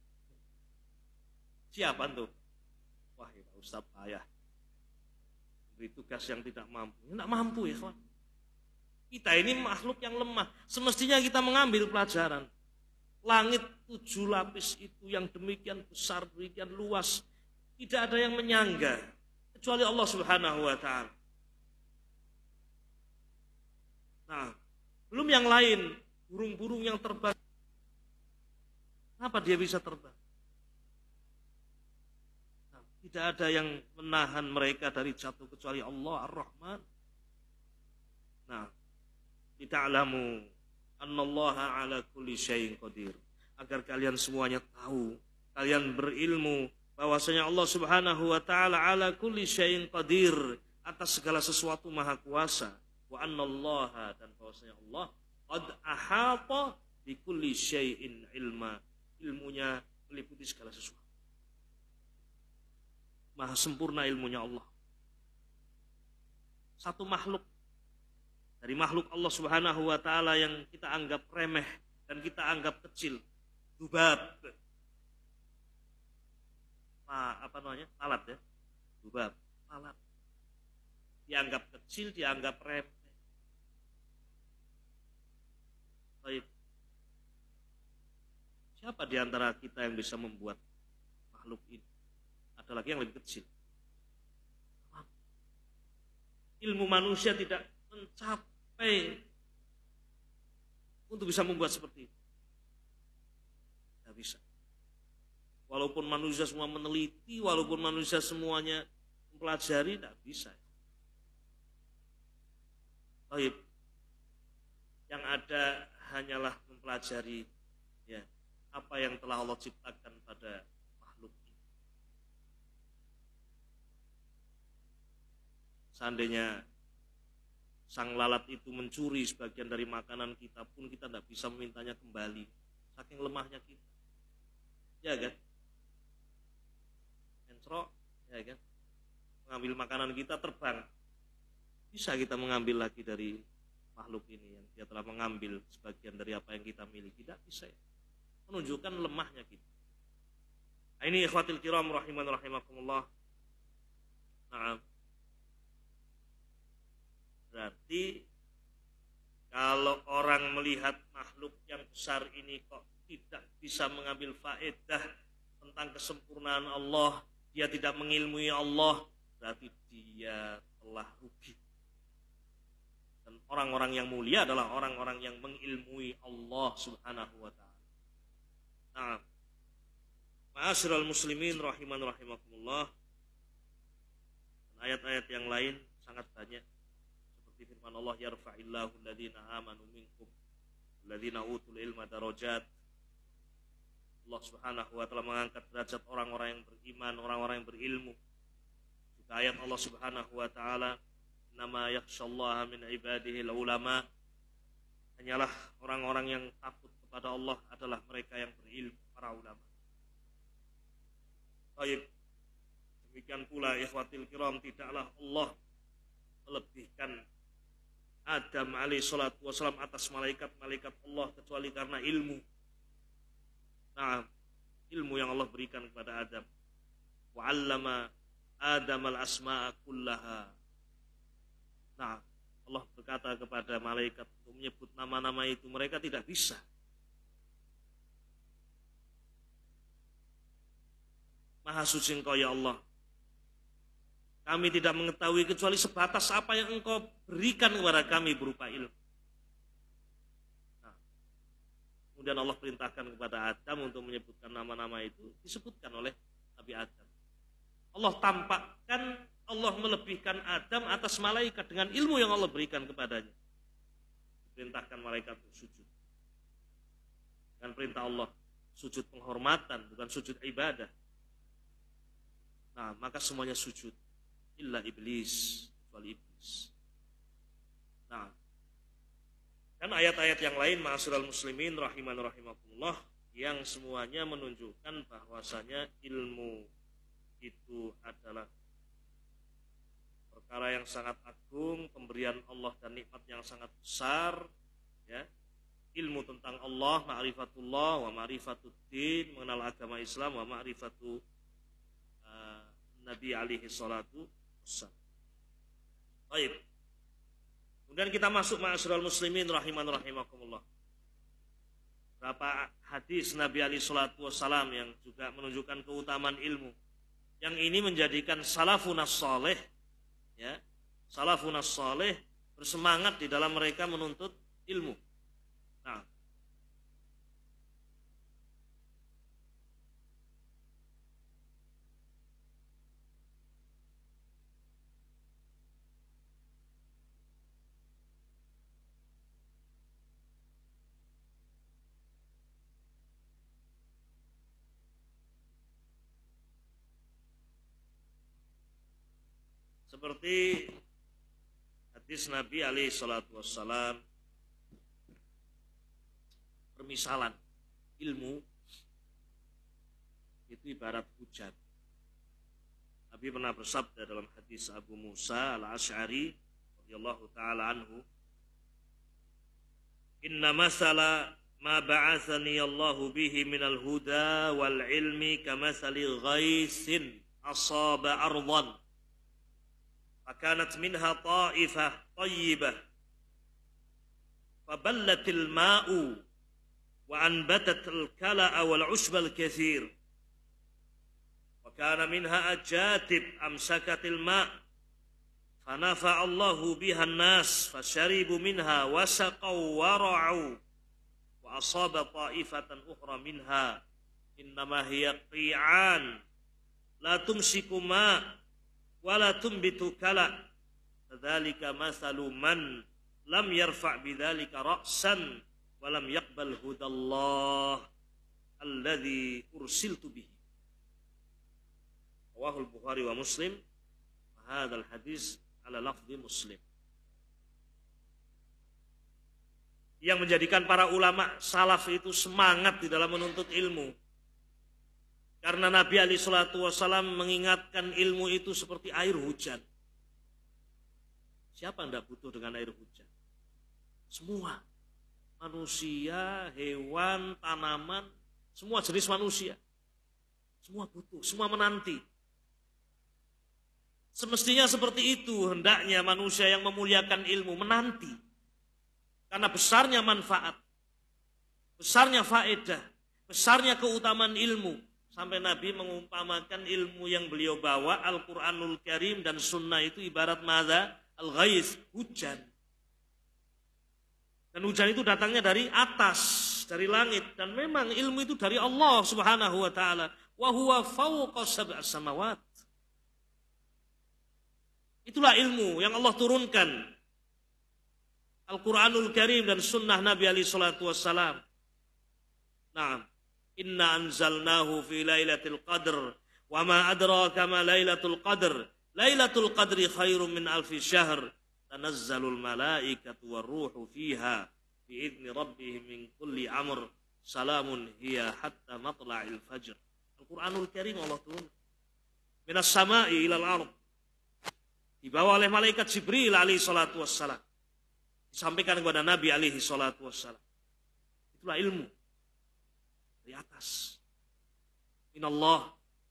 Siapa antum? Wah, ya Pak Ustaz payah. Beri tugas yang tidak mampu. Tidak mampu ya, kawan. Kita ini makhluk yang lemah. Semestinya kita mengambil pelajaran. Langit tujuh lapis itu yang demikian besar, demikian luas, tidak ada yang menyangga kecuali Allah Subhanahu wa taala. Nah, belum yang lain, burung-burung yang terbang. Kenapa dia bisa terbang? Tidak ada yang menahan mereka dari jatuh kecuali Allah Ar-Rahman. Nah, lita'lamu annallaha ala kulli syai'in qadir. Agar kalian semuanya tahu, kalian berilmu bahwasanya Allah Subhanahu wa taala ala kulli syai'in qadir, atas segala sesuatu maha kuasa. Wa annallaha, dan bahwasanya Allah qad ahata bi kulli syai'in ilma, ilmunya meliputi segala sesuatu. Maha sempurna ilmunya Allah. Satu makhluk dari makhluk Allah Subhanahu wa taala yang kita anggap remeh dan kita anggap kecil, dubab. Nah, apa namanya? Lalat ya. Dubab, lalat. Dianggap kecil, dianggap remeh. Baik. Siapa di antara kita yang bisa membuat makhluk ini? Ada lagi yang lebih kecil. Ilmu manusia tidak mencapai untuk bisa membuat seperti itu. Tidak bisa. Walaupun manusia semua meneliti, walaupun manusia semuanya mempelajari, tidak bisa. Baik. Yang ada hanyalah mempelajari ya, apa yang telah Allah ciptakan pada makhluk ini. Seandainya sang lalat itu mencuri sebagian dari makanan kita pun, kita tidak bisa memintanya kembali, saking lemahnya kita. Ya kan? Mencrok, ya kan? Mengambil makanan kita, terbang. Bisa kita mengambil lagi dari makhluk ini yang dia telah mengambil sebagian dari apa yang kita miliki? Tidak bisa ya. Menunjukkan lemahnya kita. Nah, ini ikhwatil kiram rahiman rahimakumullah. Nah, berarti kalau orang melihat makhluk yang besar ini kok tidak bisa mengambil faedah tentang kesempurnaan Allah, dia tidak mengilmui Allah, berarti dia telah rugi. Dan orang-orang yang mulia adalah orang-orang yang mengilmui Allah Subhanahu wa taala. Nah, ma'asyiral muslimin rahiman rahimakumullah. Ayat-ayat yang lain sangat banyak. Seperti firman Allah, yarfa'illahu alladhina amanu minkum alladhina utul ilma darajat. Allah Subhanahu wa taala mengangkat derajat orang-orang yang beriman, orang-orang yang berilmu. Juga ayat Allah Subhanahu wa taala, nama yakhshallaha min ibadihi ulama. Hanyalah orang-orang yang takut kepada Allah adalah mereka yang berilmu, para ulama. Baik. Demikian pula ikhwatil kiram, tidaklah Allah melebihkan Adam alaihi salatu wasalam atas malaikat-malaikat Allah kecuali karena ilmu. Nah, ilmu yang Allah berikan kepada Adam. Wa 'allama Adam al-asma'a kullaha. Nah, Allah berkata kepada malaikat untuk menyebut nama-nama itu, mereka tidak bisa. Maha suci Engkau ya Allah. Kami tidak mengetahui kecuali sebatas apa yang Engkau berikan kepada kami berupa ilmu. Nah, kemudian Allah perintahkan kepada Adam untuk menyebutkan nama-nama itu, disebutkan oleh Nabi Adam. Allah tampakkan, Allah melebihkan Adam atas malaikat dengan ilmu yang Allah berikan kepadanya. Perintahkan malaikat untuk sujud. Dengan perintah Allah, sujud penghormatan, bukan sujud ibadah. Nah, maka semuanya sujud. Illa iblis, kecuali iblis. Nah, dan ayat-ayat yang lain, ma'asyiral muslimin rahiman rahimakumullah, yang semuanya menunjukkan bahwasanya ilmu itu adalah perkara yang sangat agung, pemberian Allah dan nikmat yang sangat besar, ya. Ilmu tentang Allah, ma'rifatullah wa ma'rifatuddin, mengenal agama Islam, wa ma'rifatu uh, Nabi alaihi salatu wassalam. Baik. Kemudian kita masuk ma'asyiral muslimin rahiman rahimakumullah. Berapa hadis Nabi alaihi salatu wassalam yang juga menunjukkan keutamaan ilmu. Yang ini menjadikan salafun as-salih, ya, salafun as-salih bersemangat di dalam mereka menuntut ilmu. Nah, Seperti hadis Nabi alaihi salatu wassalam, permisalan ilmu itu ibarat hujan. Nabi pernah bersabda dalam hadis Abu Musa al-Asy'ari radhiyallahu taala anhu, "Inna masala ma ba'athani Allahu bihi minal huda wal ilmi kamathali ghaisin asaba ardan fakanat minha ta'ifah tayyibah faballatil ma'u wa anbatatil kala'a wal 'ushbal katsir wa kana minha ajatib amsakatil ma' fanafa Allahu biha an-nas fasharibu minha wasaqaw wara'u wa asaba ta'ifatan ukhra minha innama hiya qi'an la tumsiku ma wa la tumbitu kala dzalika mathalu man lam yarfa' bidzalika ra'san wa lam yaqbal hudallah alladzi ursiltu bihi." Rawahul Bukhari wa Muslim. Hadzal hadis ala lafzi Muslim. Yang menjadikan para ulama salaf itu semangat di dalam menuntut ilmu. Karena Nabi alaihi salatu wassalam mengingatkan ilmu itu seperti air hujan. Siapa yang tidak butuh dengan air hujan? Semua. Manusia, hewan, tanaman, semua jenis manusia. Semua butuh, semua menanti. Semestinya seperti itu hendaknya manusia yang memuliakan ilmu menanti. Karena besarnya manfaat, besarnya faedah, besarnya keutamaan ilmu. Sampai Nabi mengumpamakan ilmu yang beliau bawa, Al-Quranul Karim dan Sunnah itu ibarat madza? Al-ghais, hujan. Dan hujan itu datangnya dari atas, dari langit. Dan memang ilmu itu dari Allah subhanahu wa ta'ala. Wa huwa fawqa sab'a samawat. Itulah ilmu yang Allah turunkan. Al-Quranul Karim dan Sunnah Nabi alaihi salatu wassalam. Naam. Inna anzalnahu fi lailatul qadr. Wa ma adraka ma lailatul qadr. Lailatul qadri khairum min alfi syahr. Tanazzalul malaikatu warruhu fiha. Bi'idni rabbihim min kulli amr. Salamun hiya hatta matla'il fajr. Al-Quranul Karim Allah turun. Minas sama'i ilal ard. Dibawa oleh malaikat Jibril alaihi salatu wassalam. Disampaikan kepada Nabi alaihi salatu wassalam. Itulah ilmu. Dari atas. Minallah.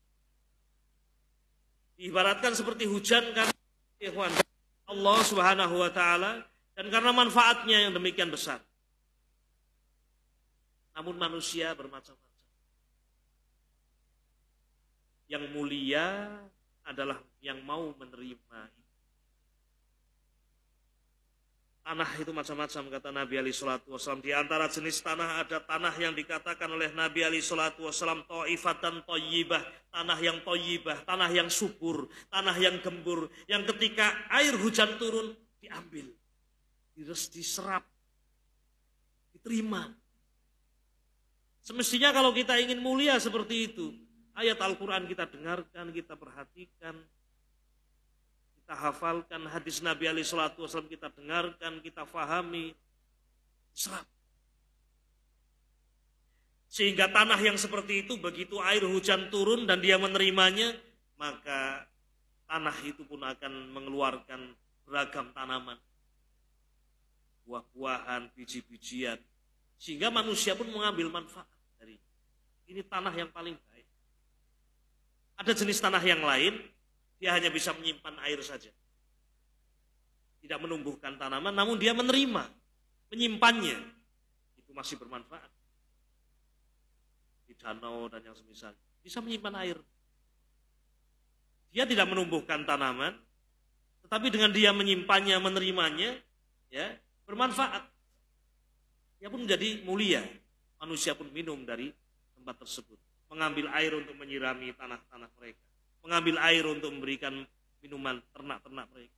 Diibaratkan seperti hujan kan. Ikhwan. Allah subhanahu wa ta'ala. Dan karena manfaatnya yang demikian besar. Namun manusia bermacam-macam. Yang mulia adalah yang mau menerima. Tanah itu macam-macam kata Nabi alaihi salatu wasallam. Di antara jenis tanah ada tanah yang dikatakan oleh Nabi alaihi salatu wasallam thaifatan thayyibah, tanah yang thayyibah, tanah yang subur, tanah yang gembur, yang ketika air hujan turun diambil, diserap, diterima. Semestinya kalau kita ingin mulia seperti itu, ayat Al-Quran kita dengarkan, kita perhatikan, kita hafalkan, hadis Nabi alaihi salatu wasallam kita dengarkan, kita fahami, serap. Sehingga tanah yang seperti itu, begitu air hujan turun dan dia menerimanya, maka tanah itu pun akan mengeluarkan beragam tanaman, buah-buahan, biji-bijian, sehingga manusia pun mengambil manfaat dari ini. Tanah yang paling baik. Ada jenis tanah yang lain, dia hanya bisa menyimpan air saja. Tidak menumbuhkan tanaman, namun dia menerima, menyimpannya. Itu masih bermanfaat. Di danau dan yang semisal. Bisa menyimpan air. Dia tidak menumbuhkan tanaman, tetapi dengan dia menyimpannya, menerimanya, ya, bermanfaat. Dia pun menjadi mulia. Manusia pun minum dari tempat tersebut. Mengambil air untuk menyirami tanah-tanah mereka. Mengambil air untuk memberikan minuman ternak-ternak mereka.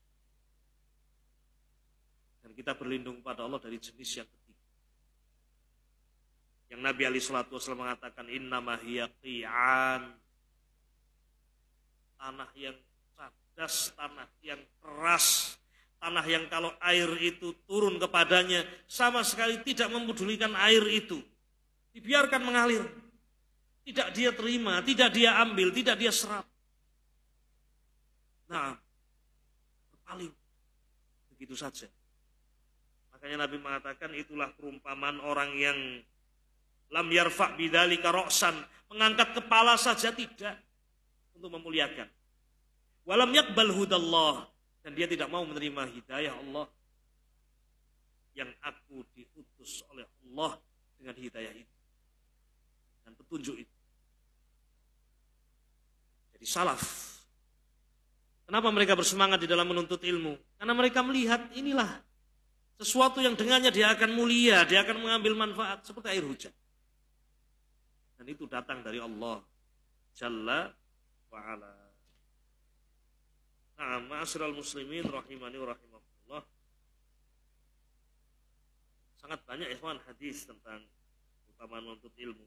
Dan kita berlindung pada Allah dari jenis yang ketiga. Yang Nabi alaihi salatu wasallam mengatakan innama hiya qi'an. Tanah yang cacat. cerdas, tanah yang keras, tanah yang kalau air itu turun kepadanya sama sekali tidak memedulikan air itu. Dibiarkan mengalir. Tidak dia terima, tidak dia ambil, tidak dia serap. Nah, berpaling. Begitu saja. Makanya Nabi mengatakan itulah perumpamaan orang yang lam yarfa' bidzalika ra'san, mengangkat kepala saja tidak untuk memuliakan. Walam yaqbal hudallah, dan dia tidak mau menerima hidayah Allah yang aku diutus oleh Allah dengan hidayah itu dan petunjuk itu. Jadi salaf, kenapa mereka bersemangat di dalam menuntut ilmu? Karena mereka melihat inilah sesuatu yang dengannya dia akan mulia, dia akan mengambil manfaat seperti air hujan. Dan itu datang dari Allah Jalla wa'ala. Nah, ma'asyiral muslimin rahimani wa rahimakumullah. Sangat banyak ikhwan hadis tentang keutamaan menuntut ilmu.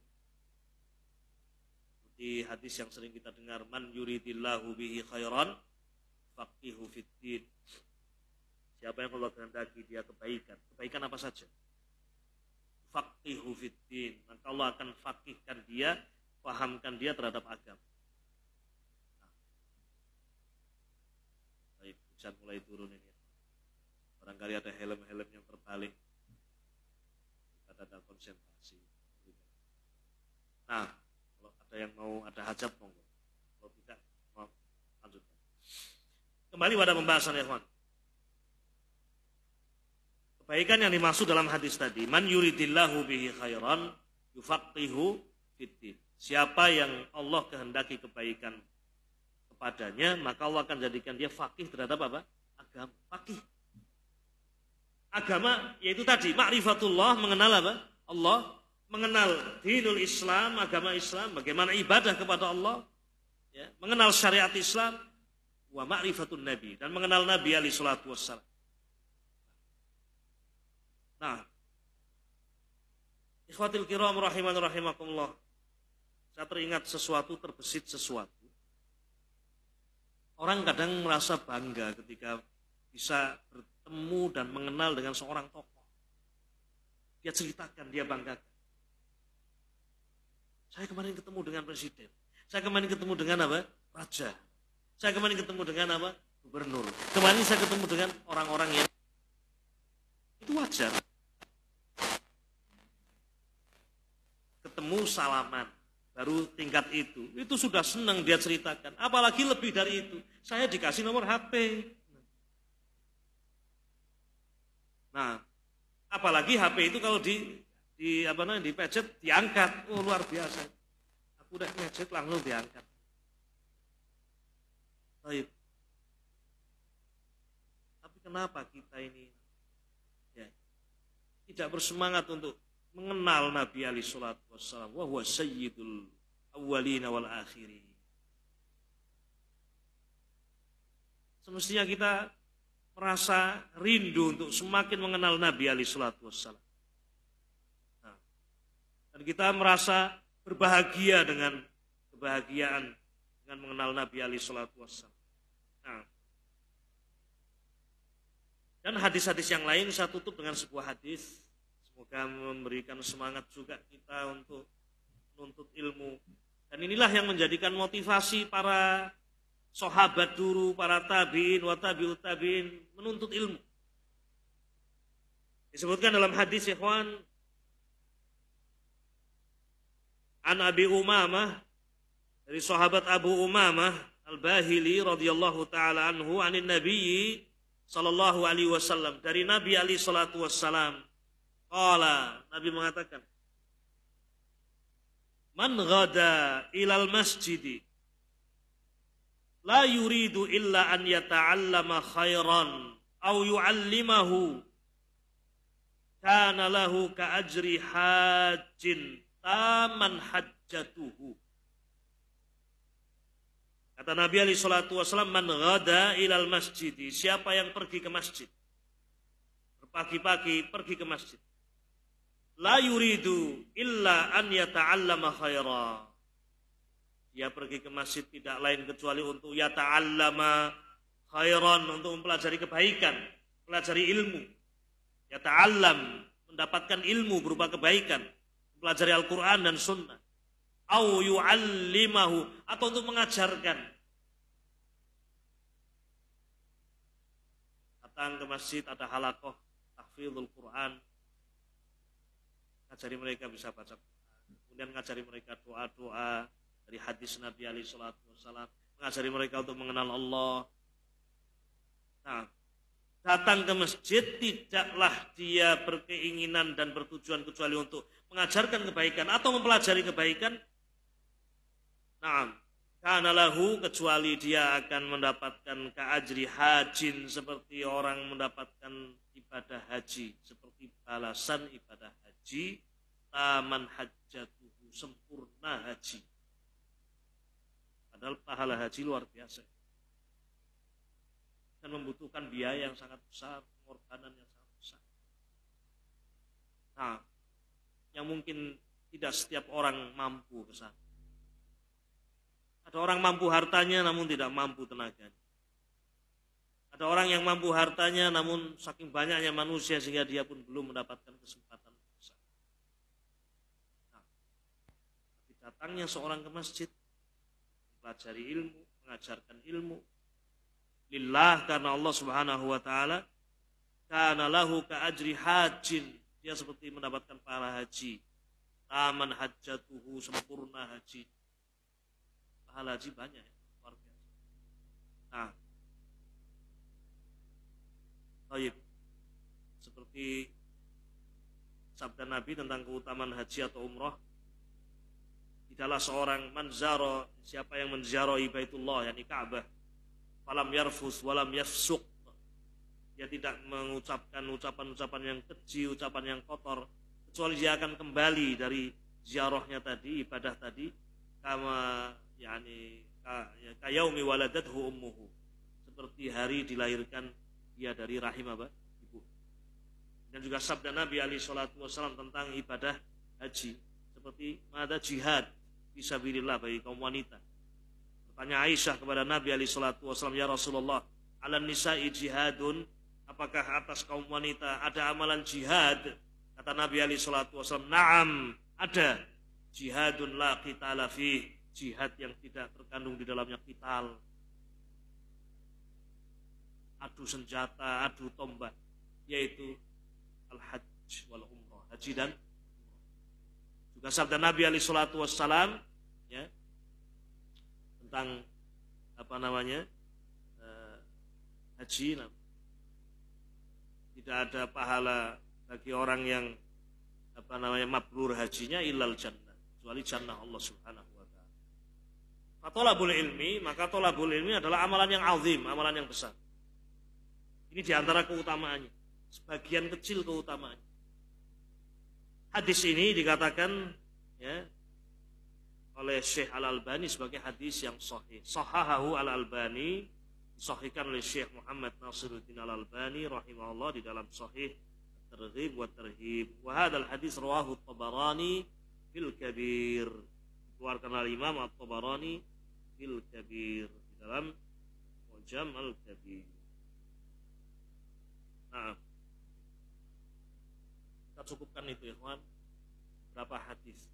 Seperti hadis yang sering kita dengar, man yuridillahu bihi khairan faqihu fiddin. Siapa yang Allah kehendaki dia kebaikan, kebaikan apa saja, faqihu fiddin, maka Allah akan faqihkan dia, pahamkan dia terhadap agama. Nah, baik, hujan mulai turun ini. Barangkali ada helm-helm yang terbalik, kita ada konsentrasi. Nah, kalau ada yang mau ada hajat monggo, kalau tidak mau lanjutkan. Kembali pada pembahasan ya kawan. Kebaikan yang dimaksud dalam hadis tadi, man yuridillahu bihi khairan yufaqihu fiddin. Siapa yang Allah kehendaki kebaikan kepadanya, maka Allah akan jadikan dia faqih terhadap apa? Agama. Faqih. Agama yaitu tadi ma'rifatullah, mengenal apa? Allah, mengenal dinul Islam, agama Islam, bagaimana ibadah kepada Allah, ya, mengenal syariat Islam, wa ma'rifatun nabi, dan mengenal Nabi alaihi salatu wassalam. Nah, ikhwatil kiram rahiman rahimakumullah, saya teringat sesuatu, terbesit sesuatu. Orang kadang merasa bangga ketika bisa bertemu dan mengenal dengan seorang tokoh. Dia ceritakan, dia banggakan. Saya kemarin ketemu dengan presiden. Saya kemarin ketemu dengan apa? Raja. Saya kemarin ketemu dengan apa? Gubernur. Kemarin saya ketemu dengan orang-orang yang itu wajar. Ketemu salaman, baru tingkat itu. Itu sudah senang dia ceritakan. Apalagi lebih dari itu. Saya dikasih nomor H P. Nah, apalagi H P itu kalau di di apa namanya dipencet diangkat. Oh, luar biasa. Aku udah pencet langsung diangkat. Baik. Tapi kenapa kita ini ya, tidak bersemangat untuk mengenal Nabi alaihi salatu wassalam, wa huwa sayyidul awwalina wal akhirin. Semestinya kita merasa rindu untuk semakin mengenal Nabi alaihi salatu wassalam. Nah, dan kita merasa berbahagia dengan kebahagiaan dengan mengenal Nabi alaihi salatu wassalam. Nah, dan hadis-hadis yang lain saya tutup dengan sebuah hadis. Semoga memberikan semangat juga kita untuk menuntut ilmu. Dan inilah yang menjadikan motivasi para sahabat dulu, para tabi'in, wa tabi'ut tabi'in menuntut ilmu. Disebutkan dalam hadis ikhwan, an Abi Umamah, dari sahabat Abu Umamah Al-Bahili radhiyallahu taala anhu, anin Nabi sallallahu alaihi wasallam, dari Nabi alaihi salatu wassalam. Qala, Nabi mengatakan, man ghada ilal masjidi la yuridu illa an yata'allama khairan aw yu'allimahu kana lahu ka ajri hajjin taman hajjatuhu. Kata Nabi alaihi salatu wasallam, man ghada ilal masjidi, siapa yang pergi ke masjid, pagi-pagi pergi ke masjid, la yuridu illa an yata'allama khaira, dia pergi ke masjid tidak lain kecuali untuk yata'allama, khairan, untuk mempelajari kebaikan, mempelajari ilmu. Ya ta'allam, mendapatkan ilmu berupa kebaikan, mempelajari Al-Quran dan Sunnah. Au yu'allimahu, atau untuk mengajarkan. Datang ke masjid, ada halaqah tahfidzul Quran, ngajari mereka bisa baca Quran, kemudian ngajari mereka doa-doa dari hadis Nabi alaihi salatu wassalam, mengajari mereka untuk mengenal Allah. Nah, datang ke masjid tidaklah dia berkeinginan dan bertujuan kecuali untuk mengajarkan kebaikan atau mempelajari kebaikan. Nah, kana lahu, kecuali dia akan mendapatkan ka'ajri hajin, seperti orang mendapatkan ibadah haji, seperti balasan ibadah haji, taman hajjatuhu, sempurna haji. Padahal pahala haji luar biasa dan membutuhkan biaya yang sangat besar, pengorbanan yang sangat besar. Nah, yang mungkin tidak setiap orang mampu ke sana. Ada orang mampu hartanya namun tidak mampu tenaganya. Ada orang yang mampu hartanya namun saking banyaknya manusia sehingga dia pun belum mendapatkan kesempatan besar. Nah, tapi datangnya seorang ke masjid, mempelajari ilmu, mengajarkan ilmu, lillah, karena Allah Subhanahu wa taala, kana lahu ka ajri hajin, dia seperti mendapatkan pahala haji. Taman hajjatuhu, sempurna haji. Pahala haji banyak ya, luar biasa. Nah, baik. Seperti sabda Nabi tentang keutamaan haji atau umrah, tidaklah seorang manzaro, siapa yang menziarahi Baitullah, yakni Ka'bah, falam yarfus walam yafsuq, dia tidak mengucapkan ucapan-ucapan yang keji, ucapan yang kotor, kecuali dia akan kembali dari ziarahnya tadi, ibadah tadi, kama yani kayaumi waladathu ummuhu, seperti hari dilahirkan dia dari rahim apa? Ibu. Dan juga sabda Nabi alaihi salatu wasallam tentang ibadah haji, seperti ada jihad fisabilillah bagi kaum wanita. Tanya Aisyah kepada Nabi alaihi salatu wasallam, ya Rasulullah, ala nisa'i jihadun, apakah atas kaum wanita ada amalan jihad? Kata Nabi alaihi salatu wasallam, na'am, ada. Jihadun la qitala fih, jihad yang tidak terkandung di dalamnya qital, adu senjata, adu tombak, yaitu al-hajj wal umrah, haji dan umrah. Juga sabda Nabi alaihi salatu wasallam, ya, tentang apa namanya uh, haji, tidak ada pahala bagi orang yang apa namanya mabrur hajinya illal jannah, kecuali jannah Allah Subhanahu wa taala. Fatolabul ilmi, maka tolabul ilmi adalah amalan yang azim, amalan yang besar. Ini diantara keutamaannya, sebagian kecil keutamaannya. Hadis ini dikatakan ya oleh Syekh Al-Albani sebagai hadis yang sahih. Sahahahu Al-Albani, disahihkan oleh Syekh Muhammad Nasiruddin Al-Albani rahimahullah di dalam Sahih At-Targhib wa Tarhib. Wa hadzal hadis rawahu At-Tabarani fil Kabir. Dikeluarkan oleh Imam At-Tabarani fil Kabir, di dalam Mu'jam Al-Kabir. Nah, kita cukupkan itu ya kawan, berapa hadis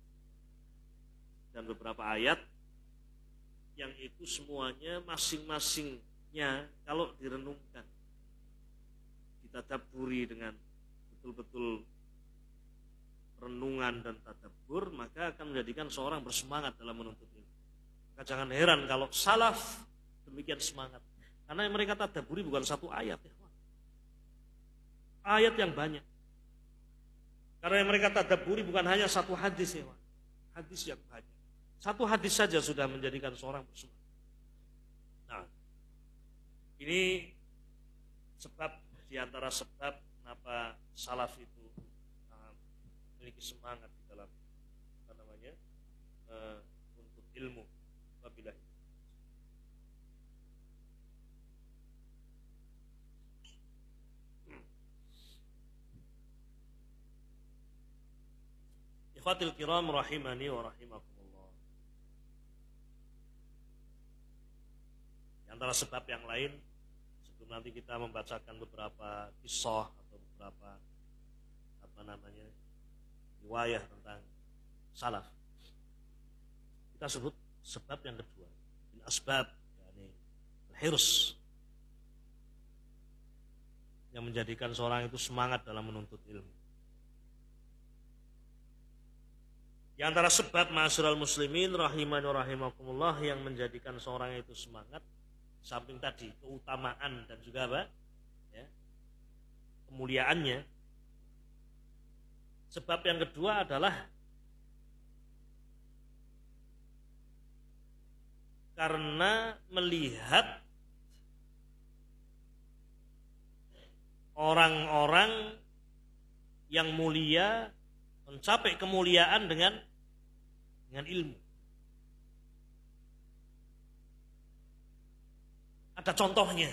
dan beberapa ayat yang itu semuanya masing-masingnya kalau direnungkan, ditadabburi dengan betul-betul renungan dan tadabbur, maka akan menjadikan seorang bersemangat dalam menuntut ilmu. Maka jangan heran kalau salaf demikian semangat, karena yang mereka tadabburi bukan satu ayat ya, ayat yang banyak. Karena yang mereka tadabburi bukan hanya satu hadis ya, hadis yang banyak. Satu hadis saja sudah menjadikan seorang bersemangat. Nah, ini sebab diantara sebab kenapa salaf itu uh, memiliki semangat di dalam apa namanya uh, untuk ilmu. Wabillahi. Ikhwatil kiram rahimani wa rahimakumullah. Antara sebab yang lain sebelum nanti kita membacakan beberapa kisah atau beberapa apa namanya riwayah tentang salaf, kita sebut sebab yang kedua, asbab, yakni hirs, yang menjadikan seorang itu semangat dalam menuntut ilmu. Di antara sebab ma'asyiral muslimin rahimani wa rahimakumullah yang menjadikan seorang itu semangat, samping tadi keutamaan dan juga apa? Ya, kemuliaannya. Sebab yang kedua adalah karena melihat orang-orang yang mulia mencapai kemuliaan dengan dengan ilmu. Ada contohnya.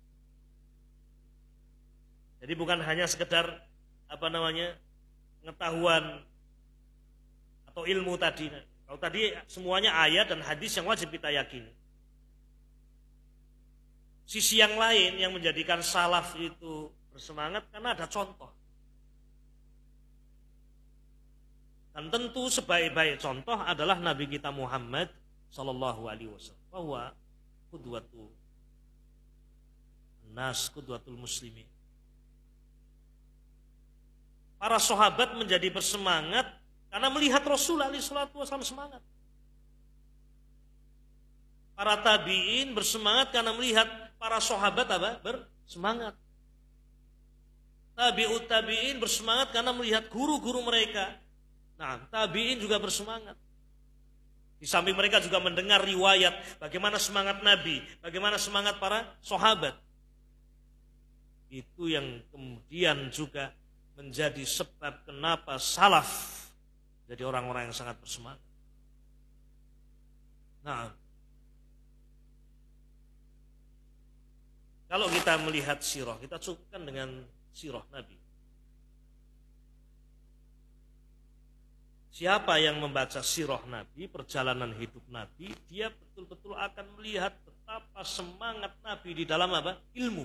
Jadi bukan hanya sekedar apa namanya pengetahuan atau ilmu tadi. Kalau tadi semuanya ayat dan hadis yang wajib kita yakini. Sisi yang lain yang menjadikan salaf itu bersemangat karena ada contoh. Dan tentu sebaik-baik contoh adalah Nabi kita Muhammad sallallahu alaihi wasallam. Bahwa qudwatu nas, qudwatul muslimin. Para sahabat menjadi bersemangat karena melihat Rasul alaihi salatu wasallam semangat. Para tabi'in bersemangat karena melihat para sahabat apa? Bersemangat. Tabi'ut tabi'in bersemangat karena melihat guru-guru mereka. Nah, tabi'in juga bersemangat. Di samping mereka juga mendengar riwayat bagaimana semangat Nabi, bagaimana semangat para sahabat. Itu yang kemudian juga menjadi sebab kenapa salaf jadi orang-orang yang sangat bersemangat. Nah, kalau kita melihat sirah, kita cukupkan dengan sirah Nabi. Siapa yang membaca sirah Nabi, perjalanan hidup Nabi, dia betul-betul akan melihat betapa semangat Nabi di dalam apa? Ilmu.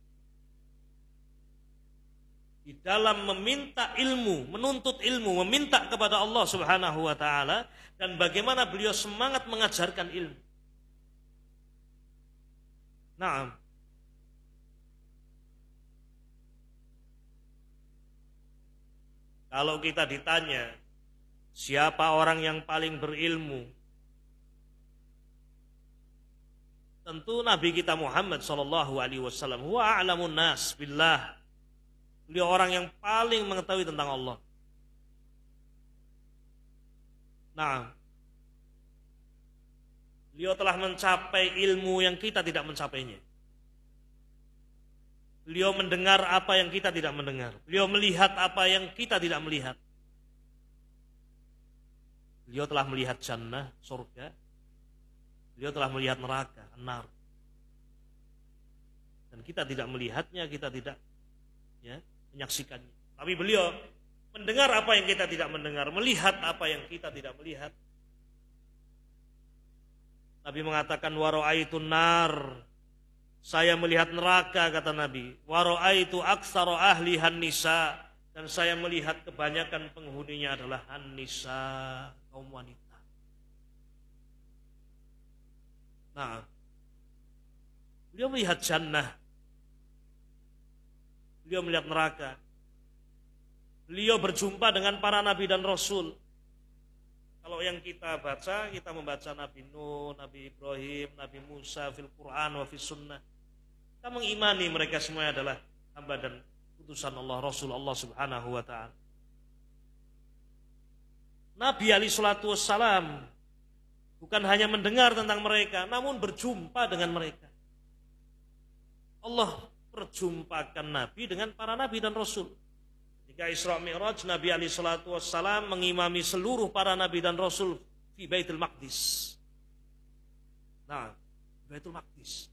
Di dalam meminta ilmu, menuntut ilmu, meminta kepada Allah Subhanahu wa taala, dan bagaimana beliau semangat mengajarkan ilmu. Nah, kalau kita ditanya siapa orang yang paling berilmu, tentu Nabi kita Muhammad sallallahu alaihi wasallam huwa a'lamun nas billah. Beliau orang yang paling mengetahui tentang Allah. Nah, beliau telah mencapai ilmu yang kita tidak mencapainya. Beliau mendengar apa yang kita tidak mendengar. Beliau melihat apa yang kita tidak melihat. Beliau telah melihat jannah, surga. Beliau telah melihat neraka, nar. Dan kita tidak melihatnya, kita tidak ya, menyaksikannya. Tapi beliau mendengar apa yang kita tidak mendengar, melihat apa yang kita tidak melihat. Nabi mengatakan wa ra'aitun nar, saya melihat neraka, kata Nabi. Wa ra'aitu aktsara ahlihan nisa, dan saya melihat kebanyakan penghuninya adalah an-nisa, kaum wanita. Nah, beliau melihat jannah, beliau melihat neraka. Beliau berjumpa dengan para nabi dan rasul. Kalau yang kita baca, kita membaca Nabi Nuh, Nabi Ibrahim, Nabi Musa fil Quran wa fis sunnah. Kita mengimani mereka semua adalah hamba dan utusan Allah, Rasul Allah Subhanahu wa taala. Nabi alaihi salatu wassalam bukan hanya mendengar tentang mereka, namun berjumpa dengan mereka. Allah perjumpakan Nabi dengan para Nabi dan Rasul. Ketika Isra Mi'raj, Nabi alaihi salatu wassalam mengimami seluruh para Nabi dan Rasul di Baitul Maqdis. Nah, Baitul Maqdis.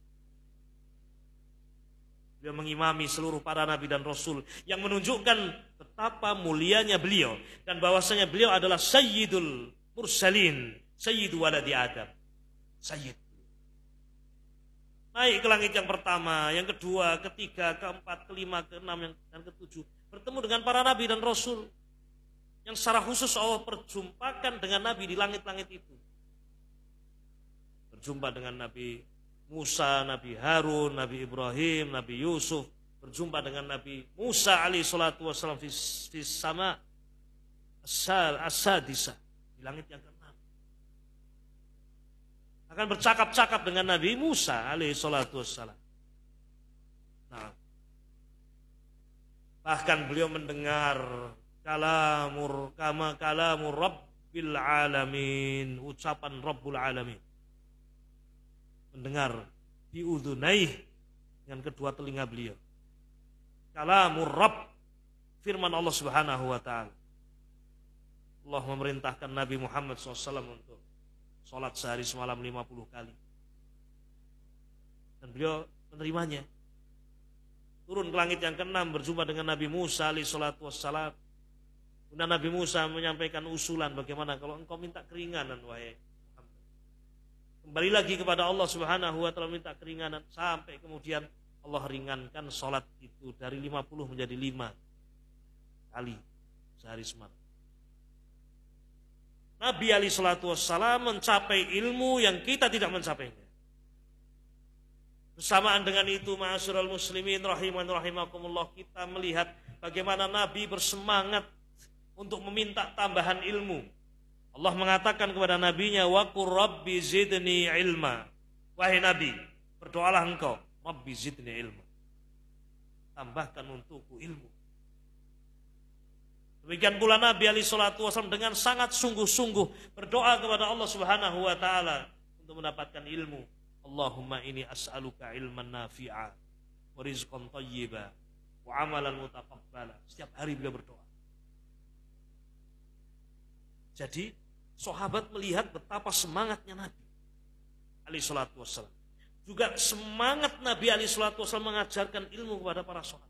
Beliau mengimami seluruh para Nabi dan Rasul yang menunjukkan betapa mulianya beliau dan bahwasanya beliau adalah Sayyidul Mursalin, Sayyidu waladi Adam. Sayyid. naik ke langit yang pertama, yang kedua, ketiga, keempat, kelima, keenam, dan ketujuh. Bertemu dengan para nabi dan rasul. Yang secara khusus Allah perjumpakan dengan nabi di langit-langit itu. Berjumpa dengan Nabi Musa, Nabi Harun, Nabi Ibrahim, Nabi Yusuf. Berjumpa dengan Nabi Musa alaihi salatu wassalam di sama as-sadisah, di langit yang keenam. Akan bercakap-cakap dengan Nabi Musa alaihi salatu wassalam. Nah, bahkan beliau mendengar kalamur kama kalamur rabbil alamin, ucapan Rabbul alamin. Mendengar biudhunaih, dengan kedua telinga beliau. Kalamur Rabb, firman Allah Subhanahu wa taala. Allah memerintahkan Nabi Muhammad shallallahu alaihi wasallam untuk sholat sehari semalam lima puluh kali. Dan beliau menerimanya. Turun ke langit yang keenam, berjumpa dengan Nabi Musa alaihi salatu wassalam. Kemudian Nabi Musa menyampaikan usulan, bagaimana kalau engkau minta keringanan wahai Muhammad. Kembali lagi kepada Allah Subhanahu wa taala minta keringanan, sampai kemudian Allah ringankan sholat itu dari lima puluh menjadi lima kali sehari semalam. Nabi alaihi salatu wassalam mencapai ilmu yang kita tidak mencapainya. Bersamaan dengan itu, ma'asyiral muslimin rahiman rahimakumullah, kita melihat bagaimana Nabi bersemangat untuk meminta tambahan ilmu. Allah mengatakan kepada nabinya, wa qur rabbi zidni ilma. Wahai Nabi, berdoalah engkau, rabbi zidni ilma. Tambahkan untukku ilmu. Demikian pula Nabi alaihi salatu wasallam dengan sangat sungguh-sungguh berdoa kepada Allah Subhanahu wa taala untuk mendapatkan ilmu. Allahumma inni as'aluka ilman nafi'a wa rizqan thayyiba wa amalan mutaqabbala. Setiap hari beliau berdoa. Jadi sahabat melihat betapa semangatnya Nabi alaihi salatu wasallam. Juga semangat Nabi alaihi salatu wasallam mengajarkan ilmu kepada para sahabat.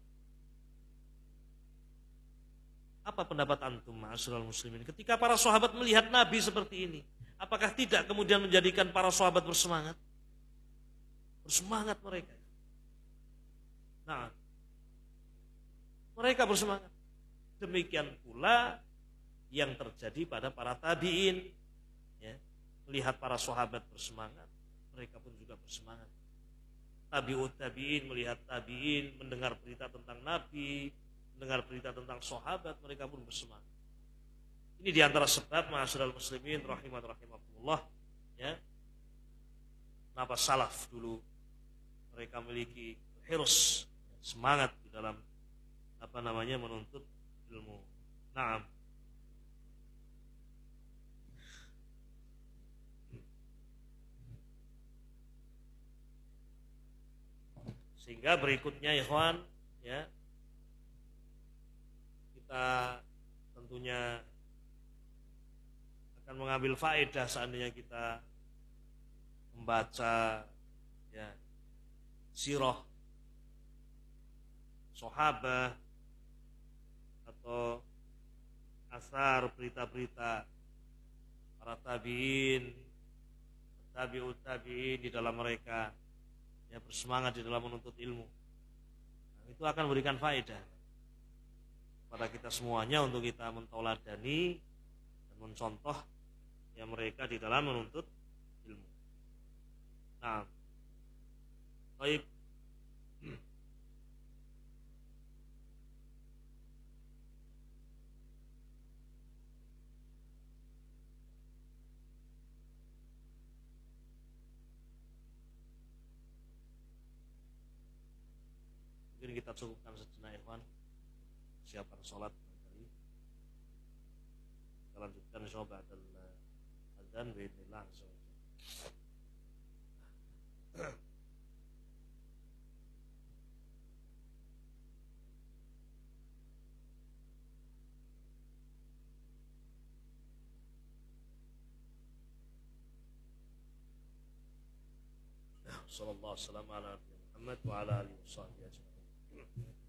Apa pendapat antum ma'asyiral muslimin ketika para sahabat melihat Nabi seperti ini? Apakah tidak kemudian menjadikan para sahabat bersemangat? Bersemangat mereka. Nah, mereka bersemangat. Demikian pula yang terjadi pada para tabi'in. Ya, melihat para sahabat bersemangat, mereka pun juga bersemangat. Tabi'ut tabi'in melihat tabi'in, mendengar berita tentang Nabi, mendengar berita tentang sahabat, mereka pun bersemangat. Ini diantara sebab ma'asyiral muslimin rahiman rahimakumullah, ya. Kenapa salaf dulu mereka memiliki hirs, semangat di dalam apa namanya menuntut ilmu. Naam. Sehingga berikutnya ikhwan, ya, kita tentunya akan mengambil faedah seandainya kita membaca, ya, sirah sahabat atau asar berita-berita para tabi'in, tabi'ut tabi'in di dalam mereka, ya, bersemangat di dalam menuntut ilmu. Nah, itu akan memberikan faedah pada kita semuanya untuk kita mentauladani dan mencontoh ya mereka di dalam menuntut ilmu. Nah, baik. Mungkin kita cukupkan sejenak, ikhwan. Siapkan sholat tadi. Kita lanjutkan insyaallah ba'dal adzan biidznillah. Sallallahu alaihi wasallam ala Muhammad wa ala alihi washabbihi ajma'in.